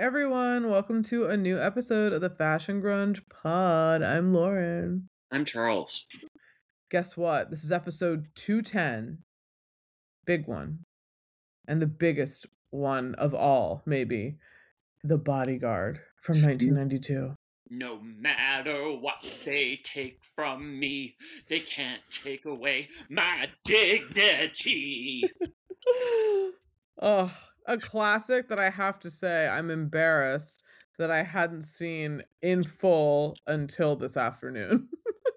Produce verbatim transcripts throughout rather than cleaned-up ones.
everyone, welcome to a new episode of the Fashion Grunge Pod. I'm Lauren. I'm Charles. Guess what? This is episode two ten. Big one. And the biggest one of all, maybe. The Bodyguard from nineteen ninety-two. No matter what they take from me, they can't take away my dignity. Oh, a classic that I have to say I'm embarrassed that I hadn't seen in full until this afternoon.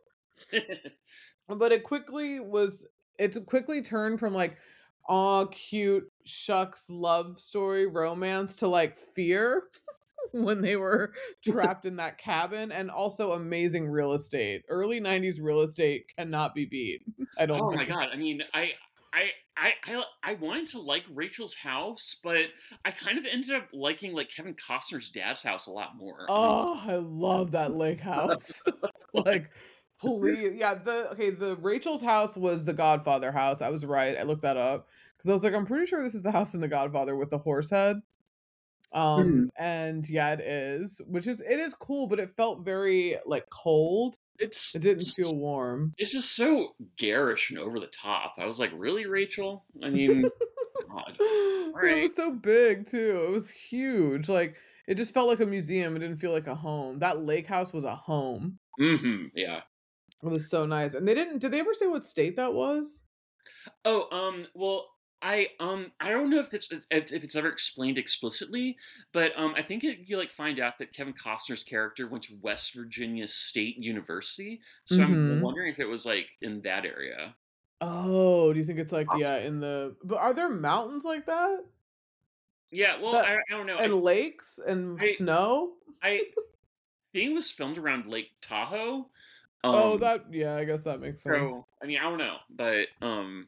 But it quickly was, it quickly turned from like, aw, cute, shucks, love story, romance to like fear when they were trapped in that cabin, and also amazing real estate. Early nineties real estate cannot be beat. I don't Oh think. my god, I mean, I... I, I, I, I wanted to like Rachel's house, but I kind of ended up liking like Kevin Costner's dad's house a lot more. Oh, I love that lake house. Like, please. Yeah, the okay, the Rachel's house was the Godfather house. I was right. I looked that up. Because I was like, I'm pretty sure this is the house in the Godfather with the horse head. Um, Mhm. and yeah, it is. Which is it is cool, but it felt very like cold. It's It didn't just, feel warm. It's just so garish and over the top. I was like, really, Rachel? I mean, God. It right. was so big too. It was huge. Like it just felt like a museum. It didn't feel like a home. That lake house was a home. Mm-hmm, yeah. It was so nice. And they didn't did they ever say what state that was? Oh, um, well, I um I don't know if it's if, if it's ever explained explicitly, but um I think it, you like find out that Kevin Costner's character went to West Virginia State University, so I'm Mhm. wondering if it was like in that area. Oh, do you think it's like Awesome. yeah, in the but are there mountains like that? Yeah, well, That I, I don't know. and I, lakes and I snow? I think it was filmed around Lake Tahoe. Oh, Um, that yeah, I guess that makes sense. so I mean I don't know, but um,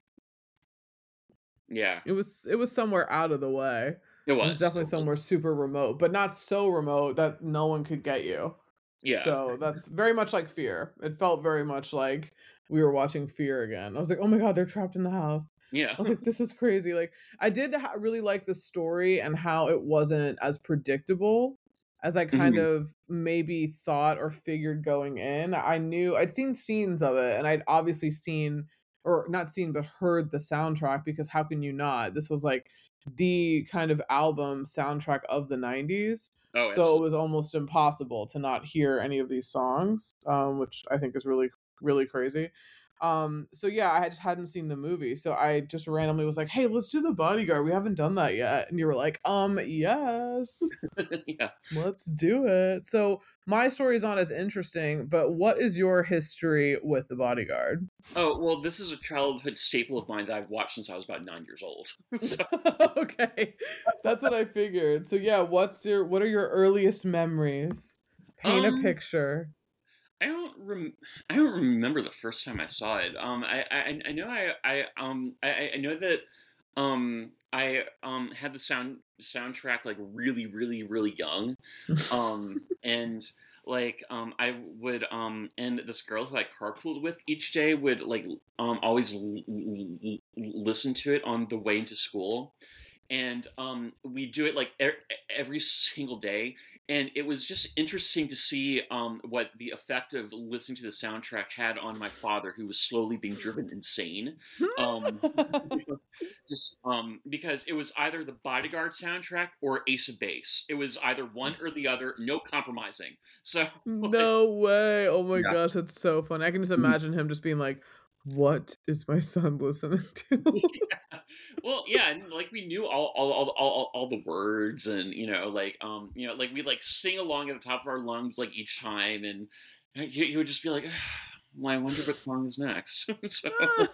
yeah, It was it was somewhere out of the way. it It was was. definitely It was. somewhere super remote, but not so remote that no one could get you. Yeah. So that's very much like Fear. It felt very much like we were watching Fear again. I was like, oh my god, they're trapped in the house. Yeah. I was like, this is crazy. Like, I did ha- really like the story and how it wasn't as predictable as I kind Mhm. of maybe thought or figured going in. I knew I'd seen scenes of it, and I'd obviously seen, or not seen, but heard the soundtrack because how can you not? This was like the kind of album soundtrack of the nineties. Oh, So it absolutely. was almost impossible to not hear any of these songs, um, which I think is really, really crazy. Um, so yeah, I just hadn't seen the movie, so I just randomly was like, "Hey, let's do The Bodyguard. We haven't done that yet." And you were like, "Um, yes, Yeah. let's do it." So my story is not as interesting, but what is your history with The Bodyguard? Oh, well, this is a childhood staple of mine that I've watched since I was about nine years old. So, Okay, that's what I figured. So yeah, what's your what are your earliest memories? Paint a um, picture. I don't rem- I don't remember the first time I saw it. Um, I I, I know I I um I, I know that um I um had the sound soundtrack like really really really young. Um, and like um I would um and this girl who I carpooled with each day would like um always l- l- l- listen to it on the way into school. And um, we do it like er- every single day, and it was just interesting to see um, what the effect of listening to the soundtrack had on my father, who was slowly being driven insane. Um, just um, because it was either the Bodyguard soundtrack or Ace of Base. It was either one or the other, no compromising. So, like, No way. Oh my yeah. gosh, that's so funny. I can just imagine him just being like, "What is my son listening to?" Yeah. Well, yeah, and like we knew all all, all all all the words, and you know, like um, you know, like we like sing along at the top of our lungs like each time, and you, you would just be like, well, I wonder what song is next. So,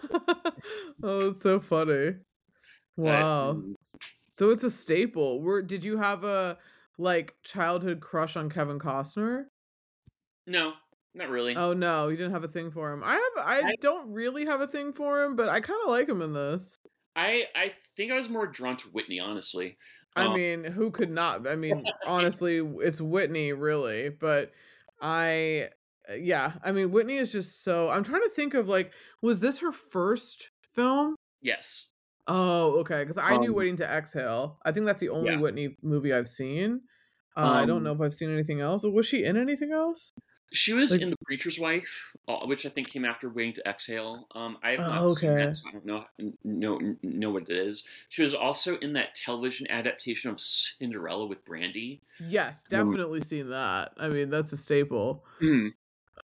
Oh, it's so funny. but Wow. um, So it's a staple. Were did you have a like childhood crush on Kevin Costner? no, not really. Oh no, you didn't have a thing for him. I have I I don't really have a thing for him, but I kind of like him in this. I I think I was more drawn to Whitney, honestly. I Um, mean, who could not? I mean, honestly, it's Whitney, really. But I, uh, yeah, I mean, Whitney is just so. I'm trying to think of like, was this her first film? yes. Oh, okay. Because I knew Um, Waiting to Exhale. I think that's the only yeah. Whitney movie I've seen. Uh, I don't know Um, if I've seen anything else. Was she in anything else? she was Like, in The Preacher's Wife, uh, which I think came after Waiting to Exhale. Um, I have not oh, seen that, okay. so I don't know know know what it is. She was also in that television adaptation of Cinderella with Brandy. Yes, Um, definitely seen that. I mean, that's a staple. mm,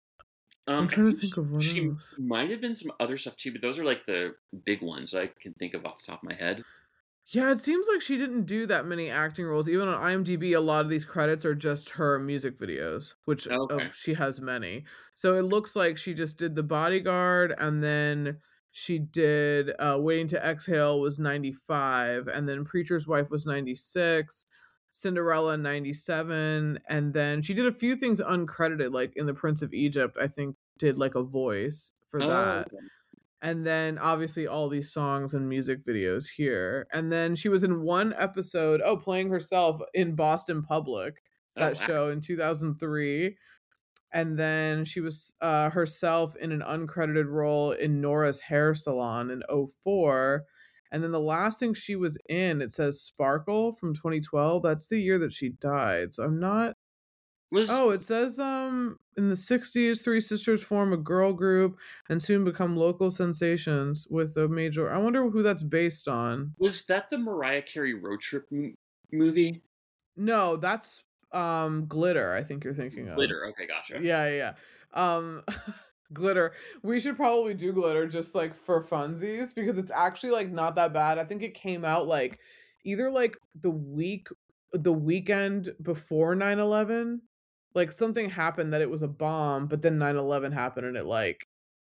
I'm um, I trying to think think she, of what she else. might have been some other stuff too, but those are like the big ones I can think of off the top of my head. Yeah, it seems like she didn't do that many acting roles. Even on IMDb, a lot of these credits are just her music videos, which Okay. of she has many. So it looks like she just did The Bodyguard, and then she did uh, Waiting to Exhale was ninety-five, and then Preacher's Wife was ninety-six, Cinderella ninety-seven, and then she did a few things uncredited, like in The Prince of Egypt, I think did like a voice for Oh, that. okay. And then obviously all these songs and music videos here. And then she was in one episode, oh, playing herself in Boston Public, Oh, that wow. show in two thousand three. And then she was uh, herself in an uncredited role in Nora's Hair Salon in oh four. And then the last thing she was in, it says Sparkle from twenty twelve. That's the year that she died. So I'm not. Was Oh, it says um in the sixties, three sisters form a girl group and soon become local sensations with a major. I wonder who that's based on. was that the Mariah Carey road trip m- movie? No, that's um Glitter, I think you're thinking of. Glitter. Okay, gotcha. Yeah, yeah, yeah. Um Glitter. We should probably do Glitter just like for funsies because it's actually like not that bad. I think it came out like either like the week the weekend before nine eleven. Like something happened that it was a bomb, but then nine eleven happened and it like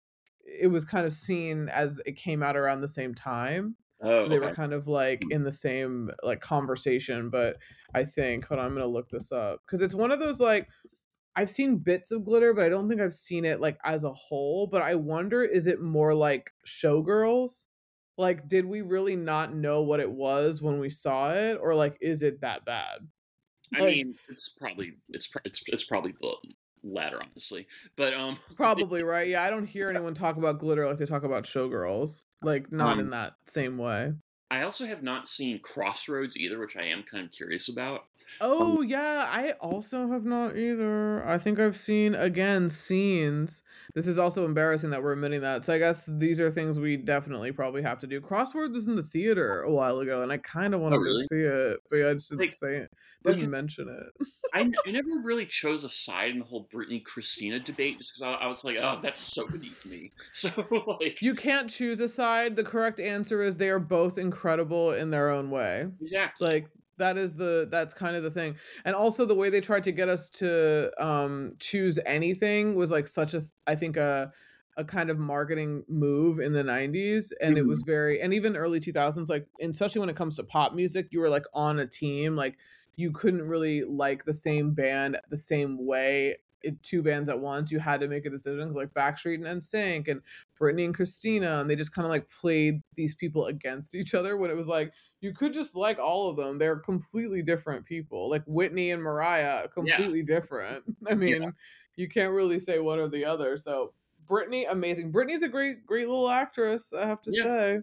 it was kind of seen as it came out around the same time. Oh, So they were okay. kind of like in the same like conversation, but I think hold on, I'm gonna look this up because it's one of those like I've seen bits of Glitter, but I don't think I've seen it like as a whole. But I wonder, is it more like Showgirls? Like, did we really not know what it was when we saw it, or like, is it that bad? I Like, mean, it's probably it's pr- it's it's probably the latter, honestly. But um, probably right. Yeah, I don't hear anyone talk about Glitter like they talk about Showgirls. Like, not in um, that same way. I also have not seen Crossroads either, which I am kind of curious about. Um, Oh, yeah, I also have not either. I think I've seen, again, scenes. This is also embarrassing that we're admitting that. So I guess these are things we definitely probably have to do. Crosswords was in the theater a while ago, and I kind of oh, wanted to really? see it, but I just didn't Like, say it, like didn't it's mention it. I, n- I never really chose a side in the whole Britney Christina debate just because I, I was like, oh, that's so beneath me. So like, You can't choose a side. The correct answer is they are both incredible in their own way. exactly. Like that is the that's kind of the thing. And also the way they tried to get us to um choose anything was like such a I think a a kind of marketing move in the nineties and it Hmm. was very and even early two thousands like and especially when it comes to pop music you were like on a team like you couldn't really like the same band the same way it, two bands at once you had to make a decision like Backstreet and N Sync and Britney and Christina and they just kind of like played these people against each other when it was like you could just like all of them. They're completely different people. Like Whitney and Mariah, Yeah, completely different. I yeah, mean, you can't really say one or the other. So Britney, amazing. Britney's a great, great little actress, I have to yeah, say.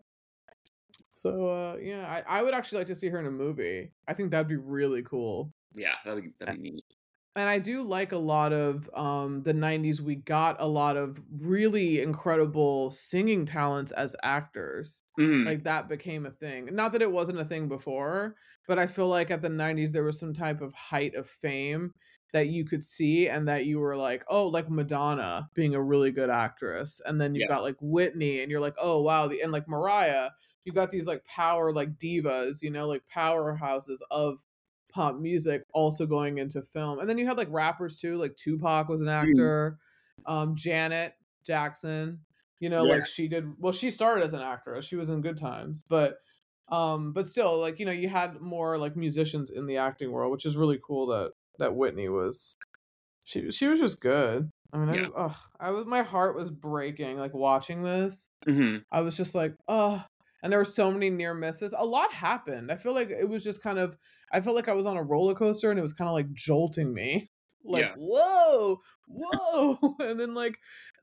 So uh yeah, I, I would actually like to see her in a movie. I think that'd be really cool. yeah. That'd be that'd be neat. And I do like a lot of um the nineties we got a lot of really incredible singing talents as actors. Hmm. Like that became a thing. Not that it wasn't a thing before, but I feel like at the nineties there was some type of height of fame that you could see and that you were like, "Oh, like Madonna being a really good actress." And then you've Yeah. got like Whitney and you're like, "Oh, wow." The and like Mariah, you got these like power like divas, you know, like powerhouses of pop music also going into film. And then you had like rappers too, like Tupac was an Hmm. actor, um, Janet Jackson, you know, Yeah. like she did well, she started as an actress. She was in Good Times, but um, but still, like, you know, you had more like musicians in the acting world, which is really cool that that Whitney was she she was just good. I mean, I Yeah. just ugh, I was my heart was breaking like watching this. Hmm. I was just like, oh, and there were so many near misses. A lot happened. I feel like it was just kind of, I felt like I was on a roller coaster and it was kind of like jolting me. Like, Yeah. whoa, whoa. And then like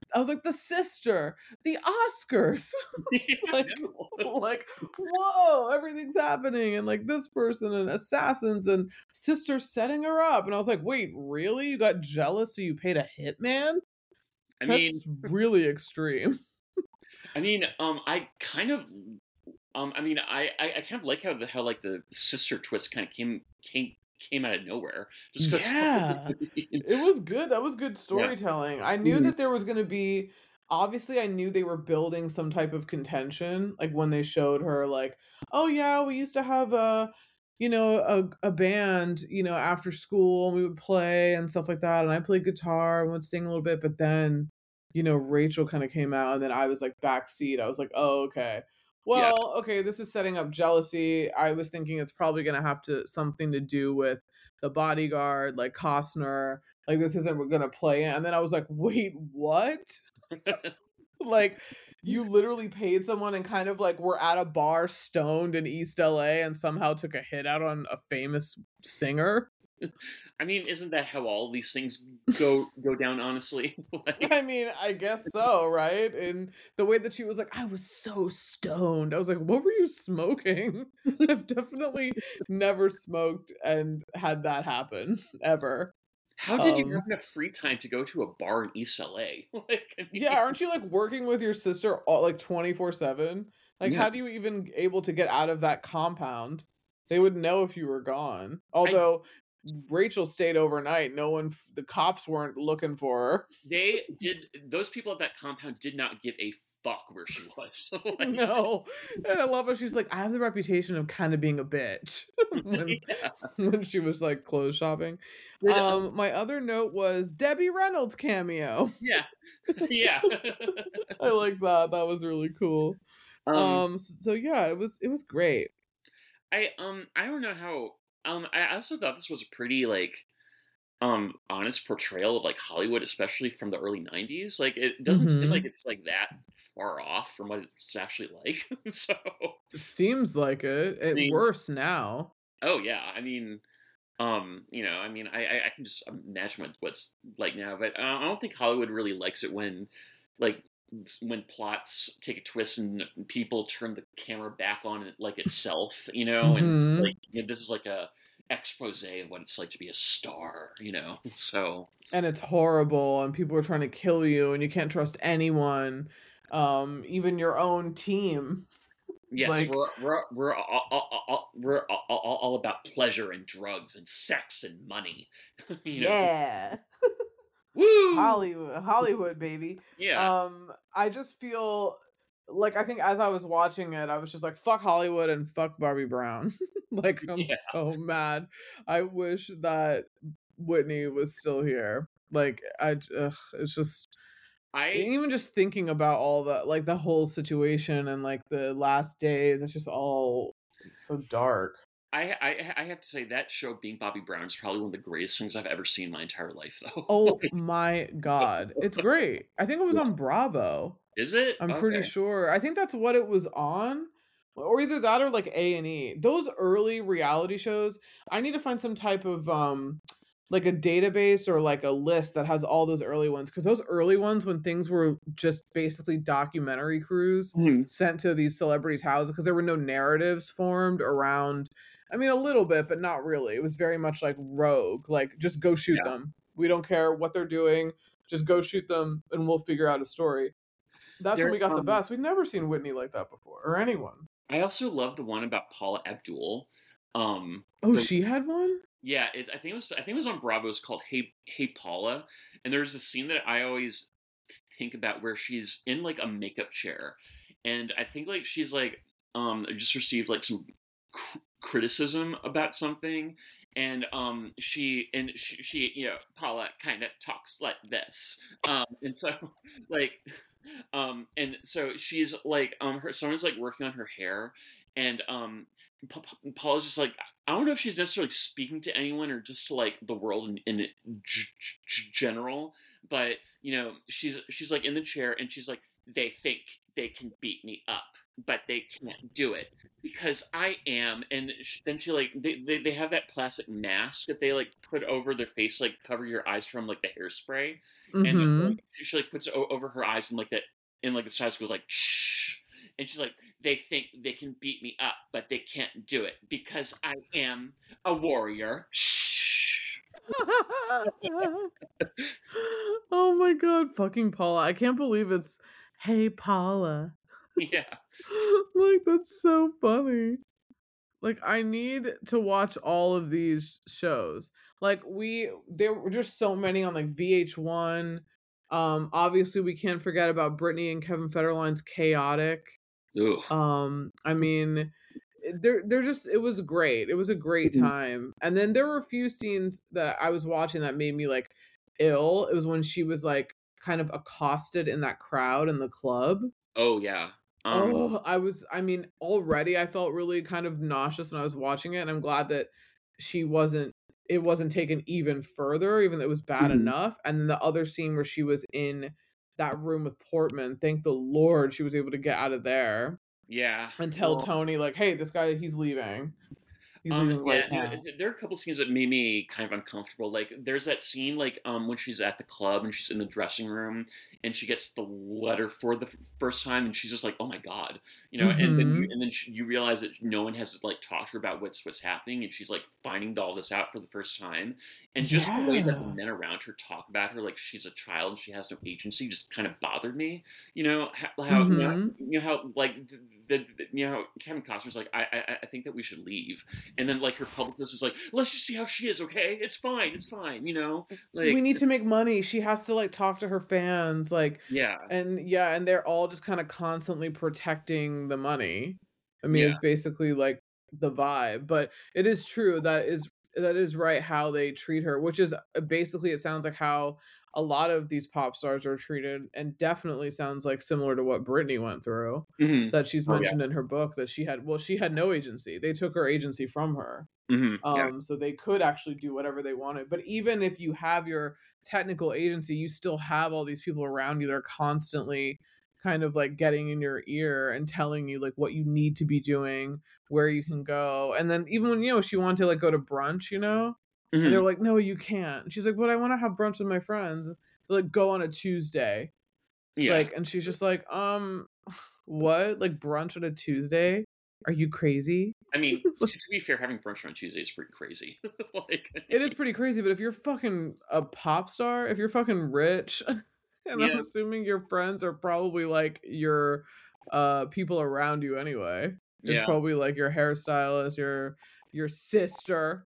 I was like, the sister, the Oscars. Yeah, like no. like whoa, everything's happening, and like this person and assassins and sister setting her up. And I was like, wait, really? You got jealous so you paid a hitman? I mean, That's really extreme. I mean, um, I kind of, um, I mean, I, I, I kind of like how the how like the sister twist kind of came came came out of nowhere, just because. Yeah. It was good. That was good Yeah. storytelling. I knew Mhm. that there was gonna be obviously, I knew they were building some type of contention, like, when they showed her, like, "Oh, yeah, we used to have a you know, a a band, you know, after school, and we would play and stuff like that, and I played guitar and would sing a little bit," but then, you know, Rachel kinda came out, and then I was, like, backseat. I was like, "Oh, okay. Yeah. Well, okay, this is setting up jealousy." I was thinking it's probably gonna have to something to do with the bodyguard, like Costner, like this isn't gonna play in. And then I was like, wait, what? Like you literally paid someone and kind of like were at a bar stoned in East L A and somehow took a hit out on a famous singer. I mean, isn't that how all these things go go down? Honestly, like, I mean, I guess so, right? And the way that she was like, I was so stoned. I was like, what were you smoking? I've definitely never smoked and had that happen ever. how did you have Um, enough free time to go to a bar in East L A? Like, I Yeah, mean, aren't you, like, working with your sister all like, twenty-four seven? Like, yeah, how do you even able to get out of that compound? They would know if you were gone. I Although, Rachel stayed overnight, no one f the cops weren't looking for her. they did. Those people at that compound did not give a fuck where she was. Like, No, and I love how she's like, "I have the reputation of kinda being a bitch," when yeah, when she was, like, clothes shopping. did, um, Um, my other note was Debbie Reynolds cameo. yeah, yeah. I like that, that was really cool. um, Um, s so yeah, it was it was great. I um, I don't know how. Um, I also thought this was a pretty like um honest portrayal of like Hollywood, especially from the early nineties. Like, it doesn't seem like Mhm. it's like that far off from what it's actually like. So, I Seems like it. It mean, worse now. oh yeah, I mean, um, you know, I mean, I I, I can just imagine what, what's like now, but uh, I don't think Hollywood really likes it when, like, when plots take a twist and people turn the camera back on it like itself, you know, and it's like, Mhm. you know, this is like a expose of what it's like to be a star, you know. So And it's horrible, and people are trying to kill you, and you can't trust anyone, um, even your own team. yes, Like, we're we're we're all, all, all, we're all, all all about pleasure and drugs and sex and money, you know. yeah. Woo! Hollywood, Hollywood, baby. Yeah, Um, I just feel like I think as I was watching it, I was just like, "Fuck Hollywood and fuck Barbie Brown." Like, I'm yeah. so mad. I wish that Whitney was still here. Like, I j ugh, it's just I even just thinking about all the like, the whole situation and, like, the last days, it's just all so dark. I I I have to say that show, Being Bobby Brown, is probably one of the greatest things I've ever seen in my entire life, though. Oh Like, my god. It's great. I think it was yeah. on Bravo. Is it? I'm pretty Okay. sure. I think that's what it was on, or either that or like A and E. Those early reality shows, I need to find some type of um like a database or like a list that has all those early ones because those early ones when things were just basically documentary crews Mhm. sent to these celebrities' houses because there were no narratives formed around. I mean, a little bit, but not really. It was very much like rogue, like just go shoot Yeah. them. We don't care what they're doing. Just go shoot them and we'll figure out a story. That's when There, we got the um, best. We'd never seen Whitney like that before, or anyone. I also love the one about Paula Abdul. Um, Oh, the she had one? Yeah, it, I think it was I think it was on Bravo. It's called Hey Hey Paula, and there's a scene that I always think about where she's in like a makeup chair, and I think like she's like um just received like some cr- criticism about something, and um she and she, she you know Paula kind of talks like this, um and so like um and so she's like um her someone's like working on her hair, and um Pa- Pa- Paula's just like, I don't know if she's necessarily speaking to anyone or just to like the world in, in g- g- general, but you know, she's she's like in the chair and she's like, they think they can beat me up. but they can't do it because I am. And sh- then she like they, they they have that plastic mask that they like put over their face, like cover your eyes from like the hairspray, and Mm-hmm. like, she, she like puts it o- over her eyes and like that, and like the size goes like shh, and she's like, they think they can beat me up, but they can't do it because I am a warrior. Shh. Oh my god, fucking Paula. I can't believe it's hey Paula. Yeah. Like that's so funny. Like I need to watch all of these shows. Like we there were just so many on like V H one. Um obviously we can't forget about Brittany and Kevin Federline's Chaotic. Ooh. Um I mean they're they're just it was great. It was a great Mhm. time. And then there were a few scenes that I was watching that made me like ill. It was when she was like kind of accosted in that crowd in the club. Oh yeah. Um. Oh, I was I mean, already I felt really kind of nauseous when I was watching it, and I'm glad that she wasn't it wasn't taken even further, even though it was bad Mhm. enough. And then the other scene where she was in that room with Portman, thank the Lord she was able to get out of there Yeah. and tell Well. Tony, like, hey, this guy, he's leaving. He's Um, leaving right yeah, no, now. th- there are a couple scenes that made me kind of uncomfortable. Like, there's that scene, like, um, when she's at the club and she's in the dressing room and she gets the letter for the f- first time and she's just like, "Oh my god," you know. And then you Mhm. and then she, you realize that no one has like talked to her about what's what's happening, and she's like finding all this out for the first time. And just the way that the Yeah. men around her talk about her like she's a child and she has no agency just kind of bothered me. You know how, how you know Mhm. you know how like the, the you know Kevin Costner's like, I, I I think that we should leave, and then like her publicist is like, let's just see how she is, okay? It's fine, it's fine, you know? We Like, need to make money. She has to like talk to her fans, like, yeah, and yeah, and they're all just kind of constantly protecting the money. I mean, yeah. it's basically like the vibe, but it is true that is that is right how they treat her, which is uh, basically it sounds like how a lot of these pop stars are treated, and definitely sounds like similar to what Britney went through. Hmm. That she's Oh yeah. mentioned in her book that she had, well, she had no agency. They took her agency from her. Hmm. Yeah. Um, so they could actually do whatever they wanted. But even if you have your technical agency, you still have all these people around you that are constantly kind of like getting in your ear and telling you like what you need to be doing, where you can go. And then even when, you know, she wanted to like go to brunch, you know, and they're Hmm. like, no, you can't. And she's like, but I want to have brunch with my friends. They're like, go on a Tuesday. Yeah. Like, and she's just like, um, what? Like brunch on a Tuesday? Are you crazy? I mean, to, to be fair, having brunch on Tuesday is pretty crazy. Like, It is pretty crazy, but if you're fucking a pop star, if you're fucking rich, and I'm yeah, assuming your friends are probably like your uh people around you anyway. It's yeah. probably like your hairstylist, your your sister,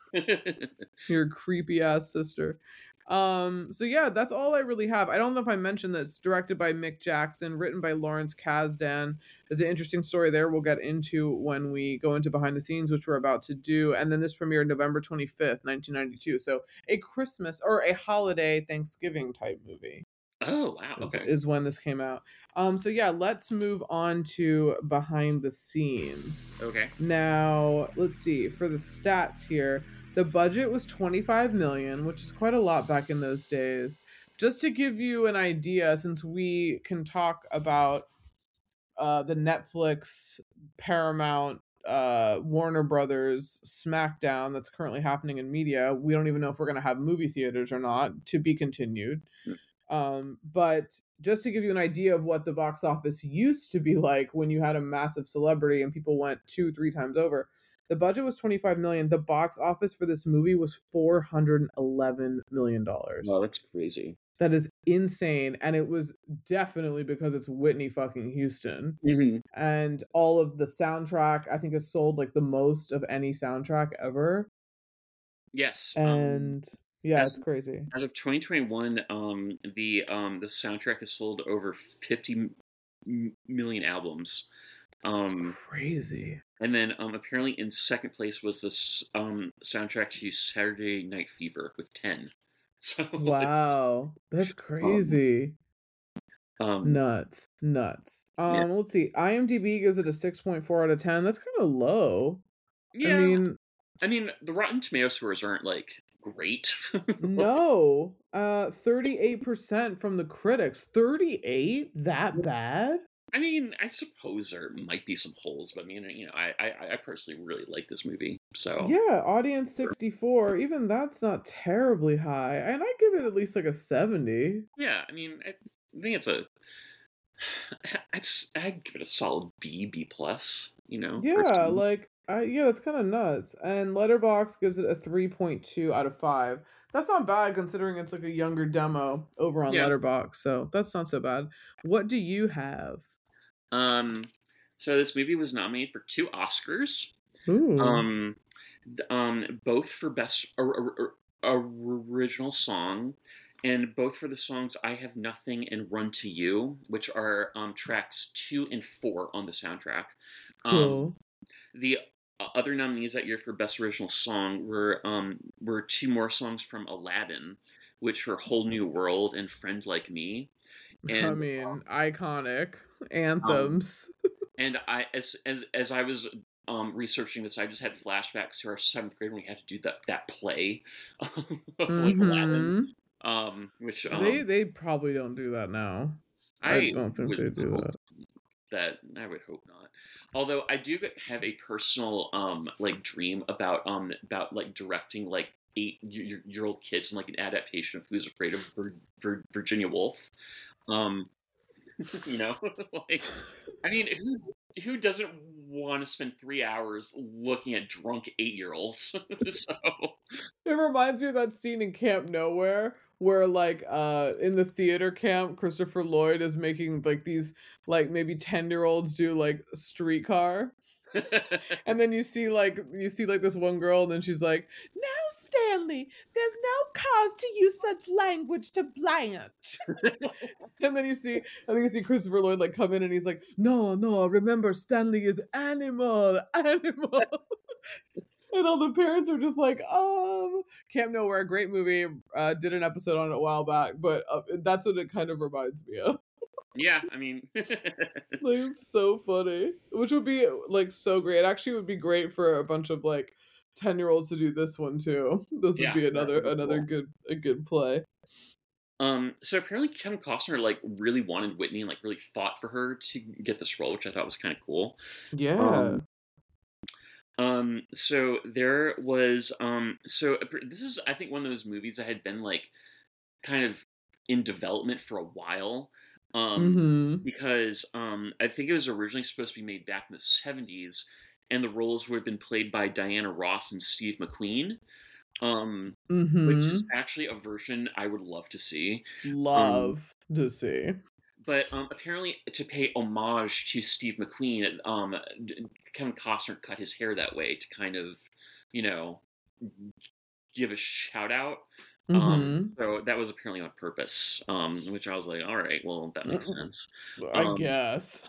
your creepy ass sister. Um, so yeah, that's all I really have. I don't know if I mentioned that it's directed by Mick Jackson, written by Lawrence Kasdan. There's an interesting story there we'll get into when we go into behind the scenes, which we're about to do. And then this premiered November twenty-fifth, nineteen ninety-two. So a Christmas or a holiday Thanksgiving type movie Oh wow. is, Okay. is when this came out. Um, so yeah, let's move on to behind the scenes. Okay. Now, let's see, for the stats here, the budget was twenty-five million, which is quite a lot back in those days. Just to give you an idea, since we can talk about uh, the Netflix, Paramount, uh, Warner Brothers SmackDown that's currently happening in media, we don't even know if we're going to have movie theaters or not, to be continued. Mm. Um, but just to give you an idea of what the box office used to be like when you had a massive celebrity and people went two, three times over, the budget was twenty-five million. The box office for this movie was four hundred eleven million Wow, dollars. that's crazy. That is insane. And it was definitely because it's Whitney fucking Houston. Hmm. And all of the soundtrack, I think, has sold like the most of any soundtrack ever. Yes. Um. And yeah, As it's crazy. as of twenty twenty-one, um, the um the soundtrack has sold over fifty m- million albums. That's Um, crazy. and then um, apparently in second place was this um soundtrack to Saturday Night Fever with ten. So it's Wow, that's um crazy. um Nuts, nuts. yeah, Um, let's see. IMDb gives it a six point four out of ten. That's kind of low. I yeah. mean, I mean, the Rotten Tomato scores aren't like great. no. Uh, thirty-eight percent from the critics. thirty-eight? That bad? I mean, I suppose there might be some holes, but I mean, you know, I I, I personally really like this movie, so Yeah, audience sure. sixty-four, even that's not terribly high, and I give it at least like a seventy. Yeah, I mean, I think it's a it's I'd give it a solid B, B plus, you know, Yeah, personally. like I yeah, that's kind of nuts. And Letterbox gives it a three point two out of five. That's not bad considering it's like a younger demo over on Yeah. Letterbox, so that's not so bad. What do you have? Um, so this movie was nominated for two Oscars. Ooh, Um, th- um, both for best or, or, original song, and both for the songs "I Have Nothing" and "Run to You," which are um, tracks two and four on the soundtrack. Um, cool. the o- other nominees that year for best original song were um, were two more songs from Aladdin, which were "Whole New World" and "Friend Like Me." I And mean, iconic um, anthems. and I as as as I was um, researching this, I just had flashbacks to our seventh grade when we had to do that that play of like Aladdin, Mhm. um, which They um, they probably don't do that now. I I don't think would they do hope that. that I would hope not. Although I do have a personal um like dream about um about like directing like eight year, year old kids in like an adaptation of Who's Afraid of Vir- Vir- Virginia Woolf. Um, you know, like I mean, who who doesn't want to spend three hours looking at drunk eight year olds? So It reminds me of that scene in Camp Nowhere where like uh in the theater camp Christopher Lloyd is making like these like maybe ten-year-olds do like streetcar. And then you see like you see like this one girl and then she's like, "Now Stanley, there's no cause to use such language to Blanche." And then you see I think you see Christopher Lloyd like come in and he's like, "No, no, remember Stanley is animal, animal." And all the parents are just like, um, Camp Nowhere, great movie. Uh, did an episode on it a while back, but uh, that's what it kind of reminds me of. yeah, I mean, Like, it's so funny. Which would be like so great. It actually would be great for a bunch of like ten year olds to do this one too. This would yeah, be that another would be another cool. good a good play. Um, so apparently Kevin Costner like really wanted Whitney and like really fought for her to get this role, which I thought was kind of cool. Yeah. Um, um, so there was um, so this is I think one of those movies that had been like kind of in development for a while. Um, Mm-hmm. because um, I think it was originally supposed to be made back in the seventies, and the roles would have been played by Diana Ross and Steve McQueen. Um, which is Mm-hmm. actually a version I would love to see. Um, Love to see. but um, apparently, to pay homage to Steve McQueen, um, Kevin Costner cut his hair that way to kind of, you know, give a shout out. Um, Mm-hmm. so that was apparently on purpose, um, which I was like, all right, well, that makes sense. I Um, guess.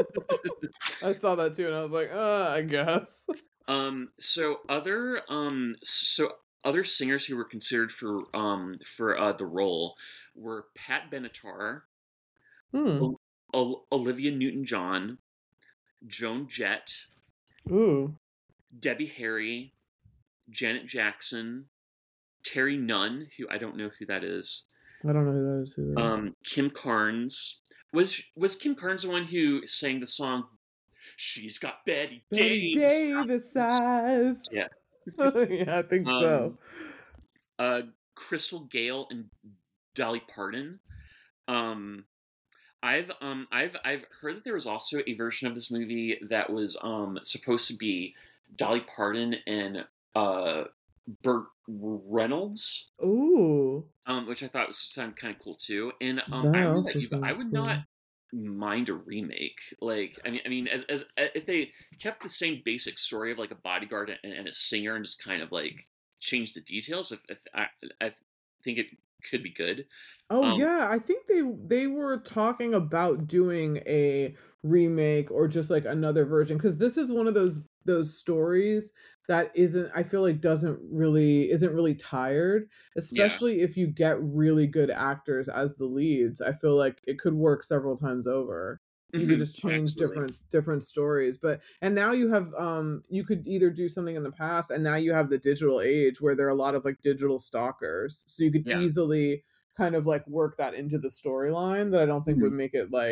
I saw that too and I was like, uh, I guess. um, so other um, so other singers who were considered for um, for uh, the role were Pat Benatar, Hmm. O- O- Olivia Newton-John, Joan Jett, Ooh. Debbie Harry, Janet Jackson, Terry Nunn, who I don't know who that is, I don't know who that is either. um, Kim Carnes. Was was Kim Carnes the one who sang the song "She's Got Betty Betty Davis"? Davis size. Yeah. Yeah, I think so. Um, uh, Crystal Gale and Dolly Parton. Um, I've um I've I've heard that there was also a version of this movie that was um supposed to be Dolly Parton and uh Burt Reynolds, Ooh. um, which I thought was sounded kind of cool too. And um, I That don't know about also you, but I sounds would not cool. mind a remake. Like, I mean, I mean, as as if they kept the same basic story of like a bodyguard and, and a singer, and just kind of like changed the details, if, if I I think it could be good. Oh Um, yeah, I think they they were talking about doing a remake or just like another version because this is one of those those stories that isn't I feel like doesn't really isn't really tired, yeah, especially if you get really good actors as the leads. I feel like it could work several times over. You could hmm just change absolutely. different different stories, but and now you have um you could either do something in the past and now you have the digital age where there are a lot of like digital stalkers. So you could Yeah. easily kind of like work that into the storyline that I don't think would Mhm. make it like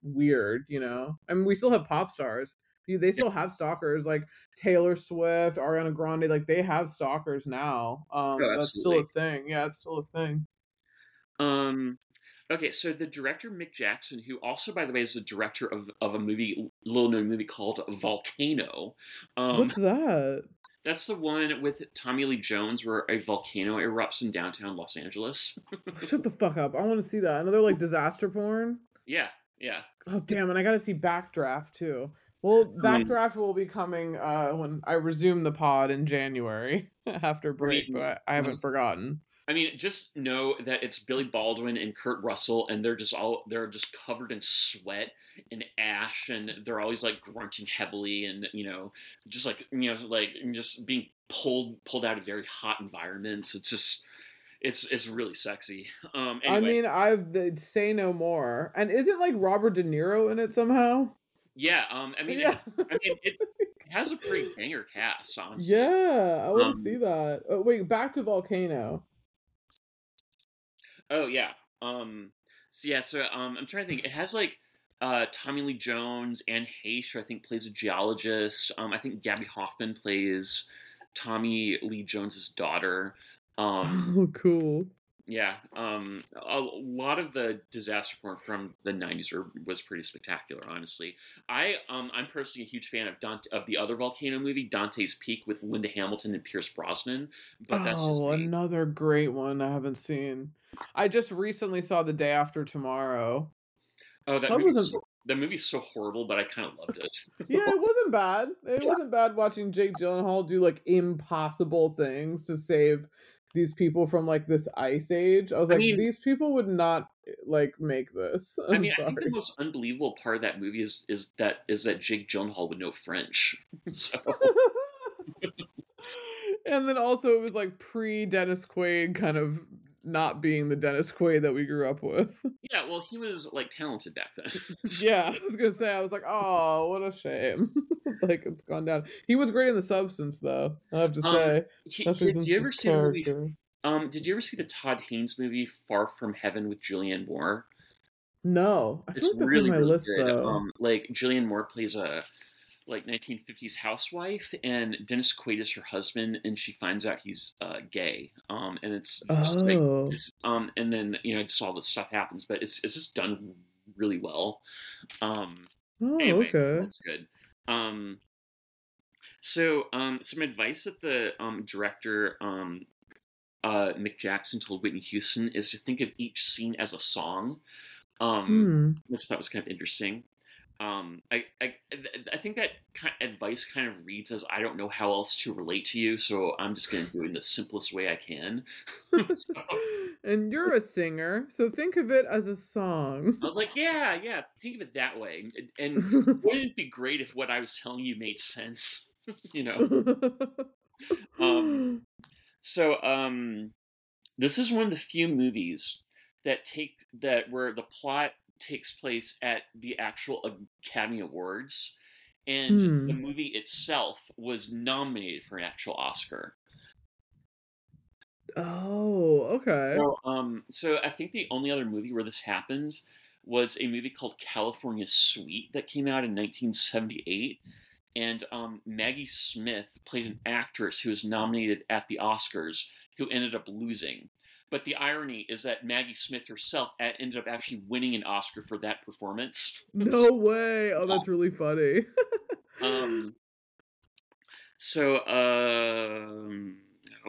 weird, you know. I mean, we still have pop stars. You- They Yeah. still have stalkers like Taylor Swift, Ariana Grande. Like they have stalkers now. Oh, Um, that's still a absolutely. thing. Yeah, it's still a thing. Um, okay, so the director Mick Jackson, who also, by the way, is the director of of a movie, little known movie called Volcano. Um, What's that? that's the one with Tommy Lee Jones where a volcano erupts in downtown Los Angeles. Shut the fuck up. I want to see that. Another like disaster porn. Yeah, yeah. Oh damn, and I gotta see Backdraft too. Well, Um, Backdraft will be coming uh when I resume the pod in January after I break, mean, but I, I haven't forgotten. I mean, just know that it's Billy Baldwin and Kurt Russell, and they're just all they're just covered in sweat and ash, and they're always like grunting heavily, and you know, just like you know, like just being pulled pulled out of very hot environments. It's just it's it's really sexy. Um, I anyway, mean, I've the say no more. And isn't like Robert De Niro in it somehow? yeah. Um, I mean, it, Yeah. I mean, it has a pretty banger cast, honestly. Yeah, I want to see Um, that. Oh, wait, back to Volcano. Oh yeah. Um. So yeah. So um, I'm trying to think. It has like uh Tommy Lee Jones, Anne Heche, who I think plays a geologist. Um, I think Gabby Hoffman plays Tommy Lee Jones's daughter. Um, Oh, cool. yeah. Um, a lot of the disaster porn from the nineties are, was pretty spectacular, honestly. I um, I'm personally a huge fan of Dante, of the other volcano movie, Dante's Peak, with Linda Hamilton and Pierce Brosnan. But that's just Oh, me. another great one I haven't seen. I just recently saw The Day After Tomorrow. Oh, that That movie's wasn't so that movie's so horrible, but I kind of loved it. Yeah, it wasn't bad. It Yeah. wasn't bad watching Jake Gyllenhaal do like impossible things to save these people from like this ice age. I was I like, mean, these people would not like make this. I I'm mean, I think the sorry. most unbelievable part of that movie is is that is that Jake Gyllenhaal would know French. So And then also it was like pre Dennis Quaid kind of not being the Dennis Quaid that we grew up with. yeah, well, he was like talented back then. So, Yeah, I was gonna say, I was like, oh, what a shame. Like it's gone down. He was great in The Substance though, I have to um, say. he, Especially did since you his ever see the movie? character. Um, did you ever see the Todd Haynes movie Far From Heaven with Julianne Moore? No, I feel It's like that's on really my really list good. though. Um, like Julianne Moore plays a like nineteen fifties housewife, and Dennis Quaid is her husband, and she finds out he's uh, gay. Um, and it's just like Oh. it's um, and then you know just all this stuff happens, but it's it's just done really well. Um, Oh, anyway, okay. that's good. Um, so um, some advice that the um director um uh Mick Jackson told Whitney Houston is to think of each scene as a song. Um, Hmm. which I thought was kind of interesting. Um, I, I, I think that kind of advice kind of reads as I don't know how else to relate to you, so I'm just going to do it in the simplest way I can. So And you're a singer, so think of it as a song. I was like, yeah, yeah, think of it that way. And, and wouldn't it be great if what I was telling you made sense? you know. Um, so um, this is one of the few movies that take that where the plot takes place at the actual Academy Awards, and the Hmm. movie itself was nominated for an actual Oscar. Oh, okay. So, um, so I think the only other movie where this happened was a movie called California Suite that came out in nineteen seventy-eight, and um, Maggie Smith played an actress who was nominated at the Oscars who ended up losing. But the irony is that Maggie Smith herself a- ended up actually winning an Oscar for that performance. No way. Oh, that's really funny. um, so, um,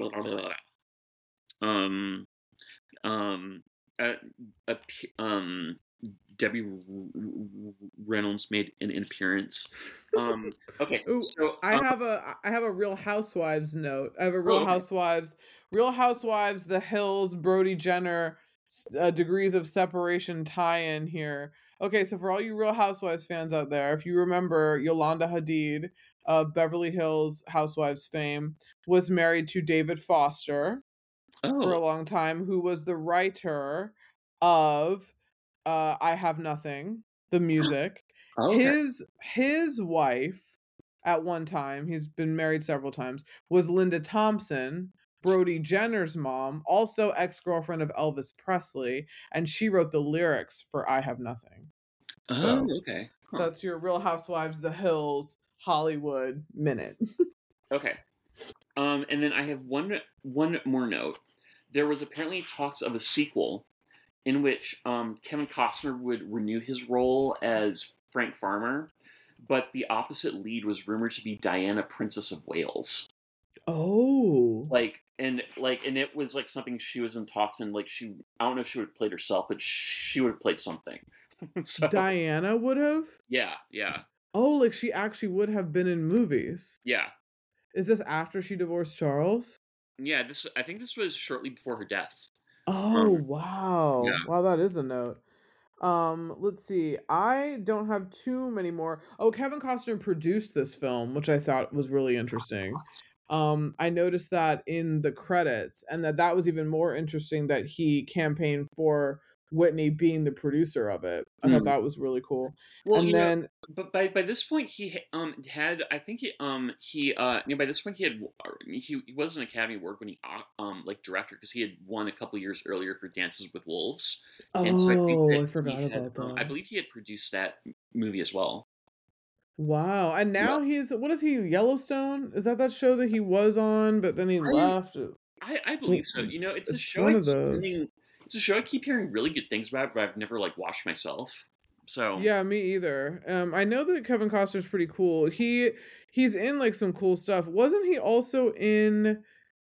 um, um, uh, uh, um, Debbie Reynolds made an appearance. Um, okay, Ooh, so I um, have a I have a Real Housewives note. I have a Real oh, okay. Housewives, Real Housewives, The Hills, Brody Jenner, s- uh, Degrees of Separation tie-in here. Okay, so for all you Real Housewives fans out there, if you remember, Yolanda Hadid of Beverly Hills Housewives fame was married to David Foster for a Oh, long time, who was the writer of uh, I Have Nothing, the music. oh, okay. His his wife at one time, he's been married several times, was Linda Thompson, Brody Jenner's mom, also ex-girlfriend of Elvis Presley, and she wrote the lyrics for I Have Nothing. Oh, So okay. Huh. that's your Real Housewives, The Hills, Hollywood minute. Okay. Um, and then I have one one more note. There was apparently talks of a sequel in which um, Kevin Costner would renew his role as Frank Farmer, but the opposite lead was rumored to be Diana, Princess of Wales. Oh, Like and like and it was like something she was in talks and like she I don't know if she would have played herself, but she would have played something. So Diana would have? yeah, yeah, Oh, like she actually would have been in movies. yeah, Is this after she divorced Charles? yeah. This I think this was shortly before her death. Oh, Um, yeah. wow. Wow, that is a note. Um, let's see. I don't have too many more. Oh, Kevin Costner produced this film, which I thought was really interesting. Um, I noticed that in the credits, and that that was even more interesting that he campaigned for Whitney being the producer of it. I thought Mm. that was really cool. Well, And you know, then but by by this point he ha- um had I think he um he uh you know by this point he had uh, he he was an Academy Award when he uh, um like director because he had won a couple years earlier for Dances with Wolves, and so I think oh, that I he forgot had about um, I that. believe he had produced that m- movie as well. Wow. And Yeah, now he's what is he? Yellowstone? Is that that show that he was on, but then he I left? I, I It's believe so. You know, it's a it's show I one of keep those. hearing. It's a show I keep hearing really good things about, but I've never like watched myself. So, Yeah, me either. Um, I know that Kevin Costner's pretty cool. He he's in like some cool stuff. Wasn't he also in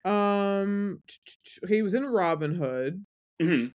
um he was in Robin Hood. mhm.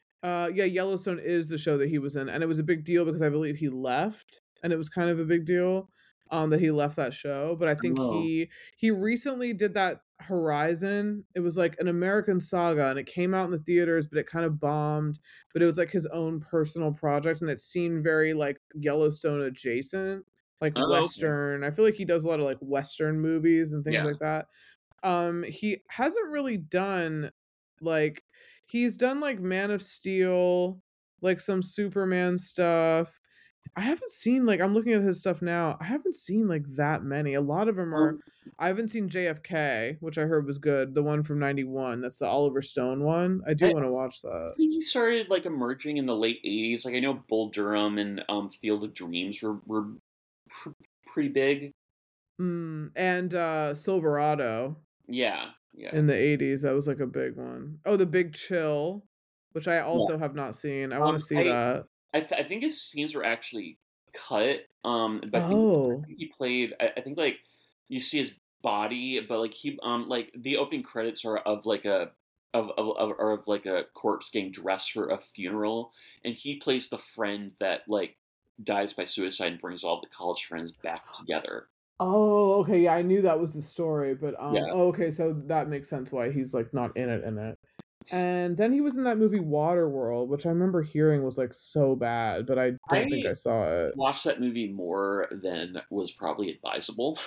Uh yeah, Yellowstone is the show that he was in, and it was a big deal because I believe he left, and it was kind of a big deal um that he left that show, but I think Oh, he he recently did that Horizon. It was like an American Saga, and it came out in the theaters, but it kind of bombed, but it was like his own personal project, and it seemed very like Yellowstone adjacent, like oh, okay, Western. I feel like he does a lot of like Western movies and things yeah. like that. Um, he hasn't really done like he's done like Man of Steel, like some Superman stuff. I haven't seen like I'm looking at his stuff now. I haven't seen like that many. A lot of them are Um, I haven't seen J F K, which I heard was good. The one from ninety-one. That's the Oliver Stone one. I do I, want to watch that. I think he started like emerging in the late eighties. Like I know Bull Durham and um, Field of Dreams were were pr- pretty big. Mm, and uh Silverado Yeah, yeah, in the eighties. That was like a big one. Oh, The Big Chill, which I yeah. also have not seen. I want to Um, see I that. I, th- I think his scenes were actually cut. Um, but I think I Oh. think he played. I, I think like you see his body, but like he um like the opening credits are of like a of of, of are of like a corpse getting dressed for a funeral, and he plays the friend that like dies by suicide and brings all the college friends back together. Oh, okay, yeah, I knew that was the story, but, um, Yeah, oh, okay, so that makes sense why he's, like, not in it in it. And then he was in that movie Waterworld, which I remember hearing was, like, so bad, but I don't think I I saw it. watched that movie more than was probably advisable.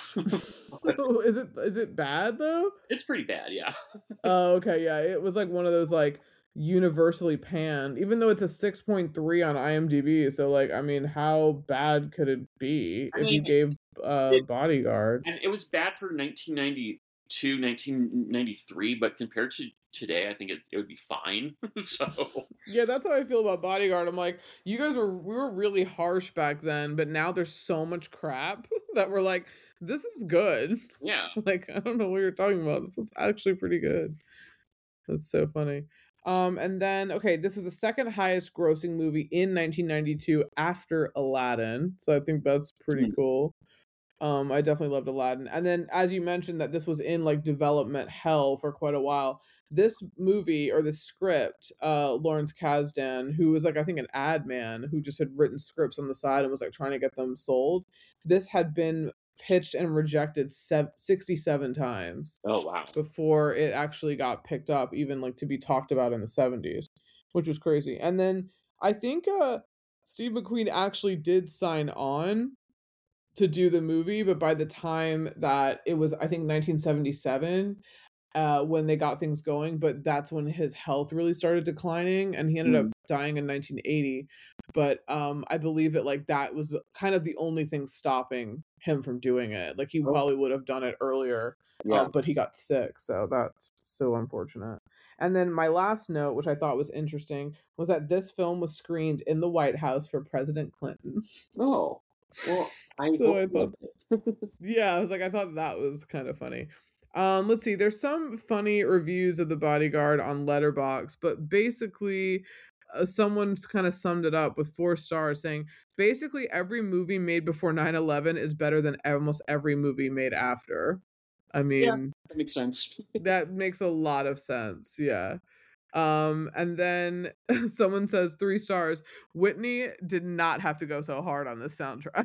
But Is it is it bad, though? it's pretty bad, yeah. Oh, okay, yeah, it was, like, one of those, like, universally panned, even though it's a six point three on IMDb, so, like, I mean, how bad could it be I if you mean, gave, uh, it Bodyguard? and it was bad for nineteen ninety-two, nineteen ninety-three, but compared to today, I think it, it would be fine. So, Yeah, that's how I feel about Bodyguard. I'm like, you guys were we were really harsh back then, but now there's so much crap that we're like, this is good. yeah. Like, I don't know what you're talking about. This is actually pretty good. That's so funny. Um, and then okay, this is the second highest grossing movie in nineteen ninety-two after Aladdin. So I think that's pretty Mhm. cool. Um, I definitely loved Aladdin. And then as you mentioned that this was in like development hell for quite a while. This movie or the script, uh, Lawrence Kasdan, who was like I think an ad man who just had written scripts on the side and was like trying to get them sold. This had been pitched and rejected sev- sixty-seven times Oh, wow. before it actually got picked up, even like to be talked about in the seventies, which was crazy. And then I think uh Steve McQueen actually did sign on to do the movie, but by the time that it was, I think nineteen seventy-seven, uh, when they got things going, but that's when his health really started declining, and he ended up Mm. dying in nineteen eighty. But um, I believe that like that was kind of the only thing stopping him from doing it. Like he Oh, probably would have done it earlier, yeah. um, but he got sick, so that's so unfortunate. And then my last note, which I thought was interesting, was that this film was screened in the White House for President Clinton. Oh, well, I So hope I you thought, loved it. yeah, I was like, I thought that was kind of funny. Um, let's see, there's some funny reviews of The Bodyguard on Letterboxd, but basically, uh, someone's kind of summed it up with four stars, saying basically every movie made before nine eleven is better than almost every movie made after. I Yeah, mean, that makes sense. that makes a lot of sense. Yeah. Um, and then someone says three stars. Whitney did not have to go so hard on this soundtrack.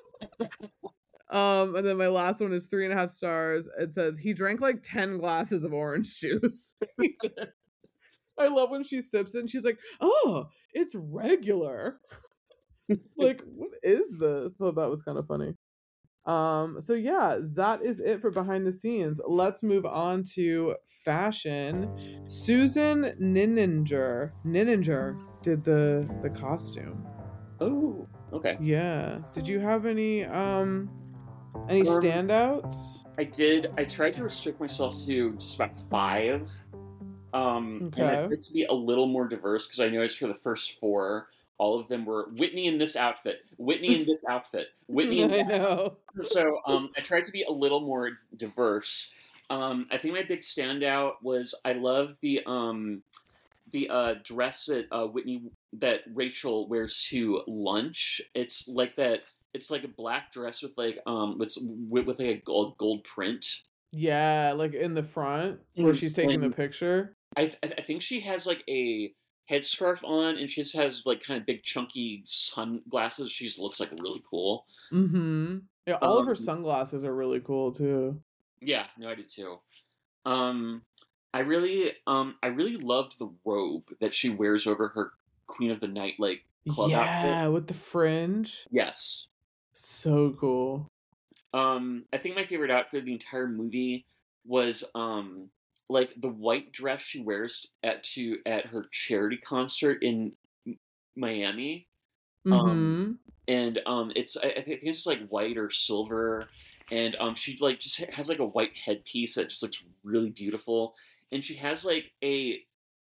Um, and then my last one is three and a half stars. It says he drank like ten glasses of orange juice. He did. I love when she sips it and she's like, oh, it's regular. Like, what is this? So that was kind of funny. Um, so yeah, that is it for behind the scenes. Let's move on to fashion. Susan Nininger, Nininger did the the costume. Oh, okay. Yeah. Did you have any um any Um, standouts? I did. I tried to restrict myself to just about five. Um, and I Okay. tried to be a little more diverse because I noticed for the first four, all of them were Whitney in this outfit, Whitney in this outfit, Whitney in I that. know. So um, I tried to be a little more diverse. Um, I think my big standout was I love the um, the uh, dress that uh, Whitney that Rachel wears to lunch. It's like that. It's like a black dress with like um, with with, with like a gold gold print. Yeah, like in the front where Mm, she's taking the And picture. I th- I think she has like a headscarf on, and she just has like kind of big chunky sunglasses. She just looks like really cool. Mm-hmm. Yeah, all of her Um, sunglasses are really cool too. yeah, no, I did too. Um, I really, um, I really loved the robe that she wears over her Queen of the Night like club outfit. Yeah, with the fringe. Yes. So cool. Um, I think my favorite outfit of the entire movie was um like the white dress she wears at to at her charity concert in M- Miami. Um, Mm-hmm. and um, it's I, I think it's like white or silver, and um, she like just has like a white headpiece that just looks really beautiful, and she has like a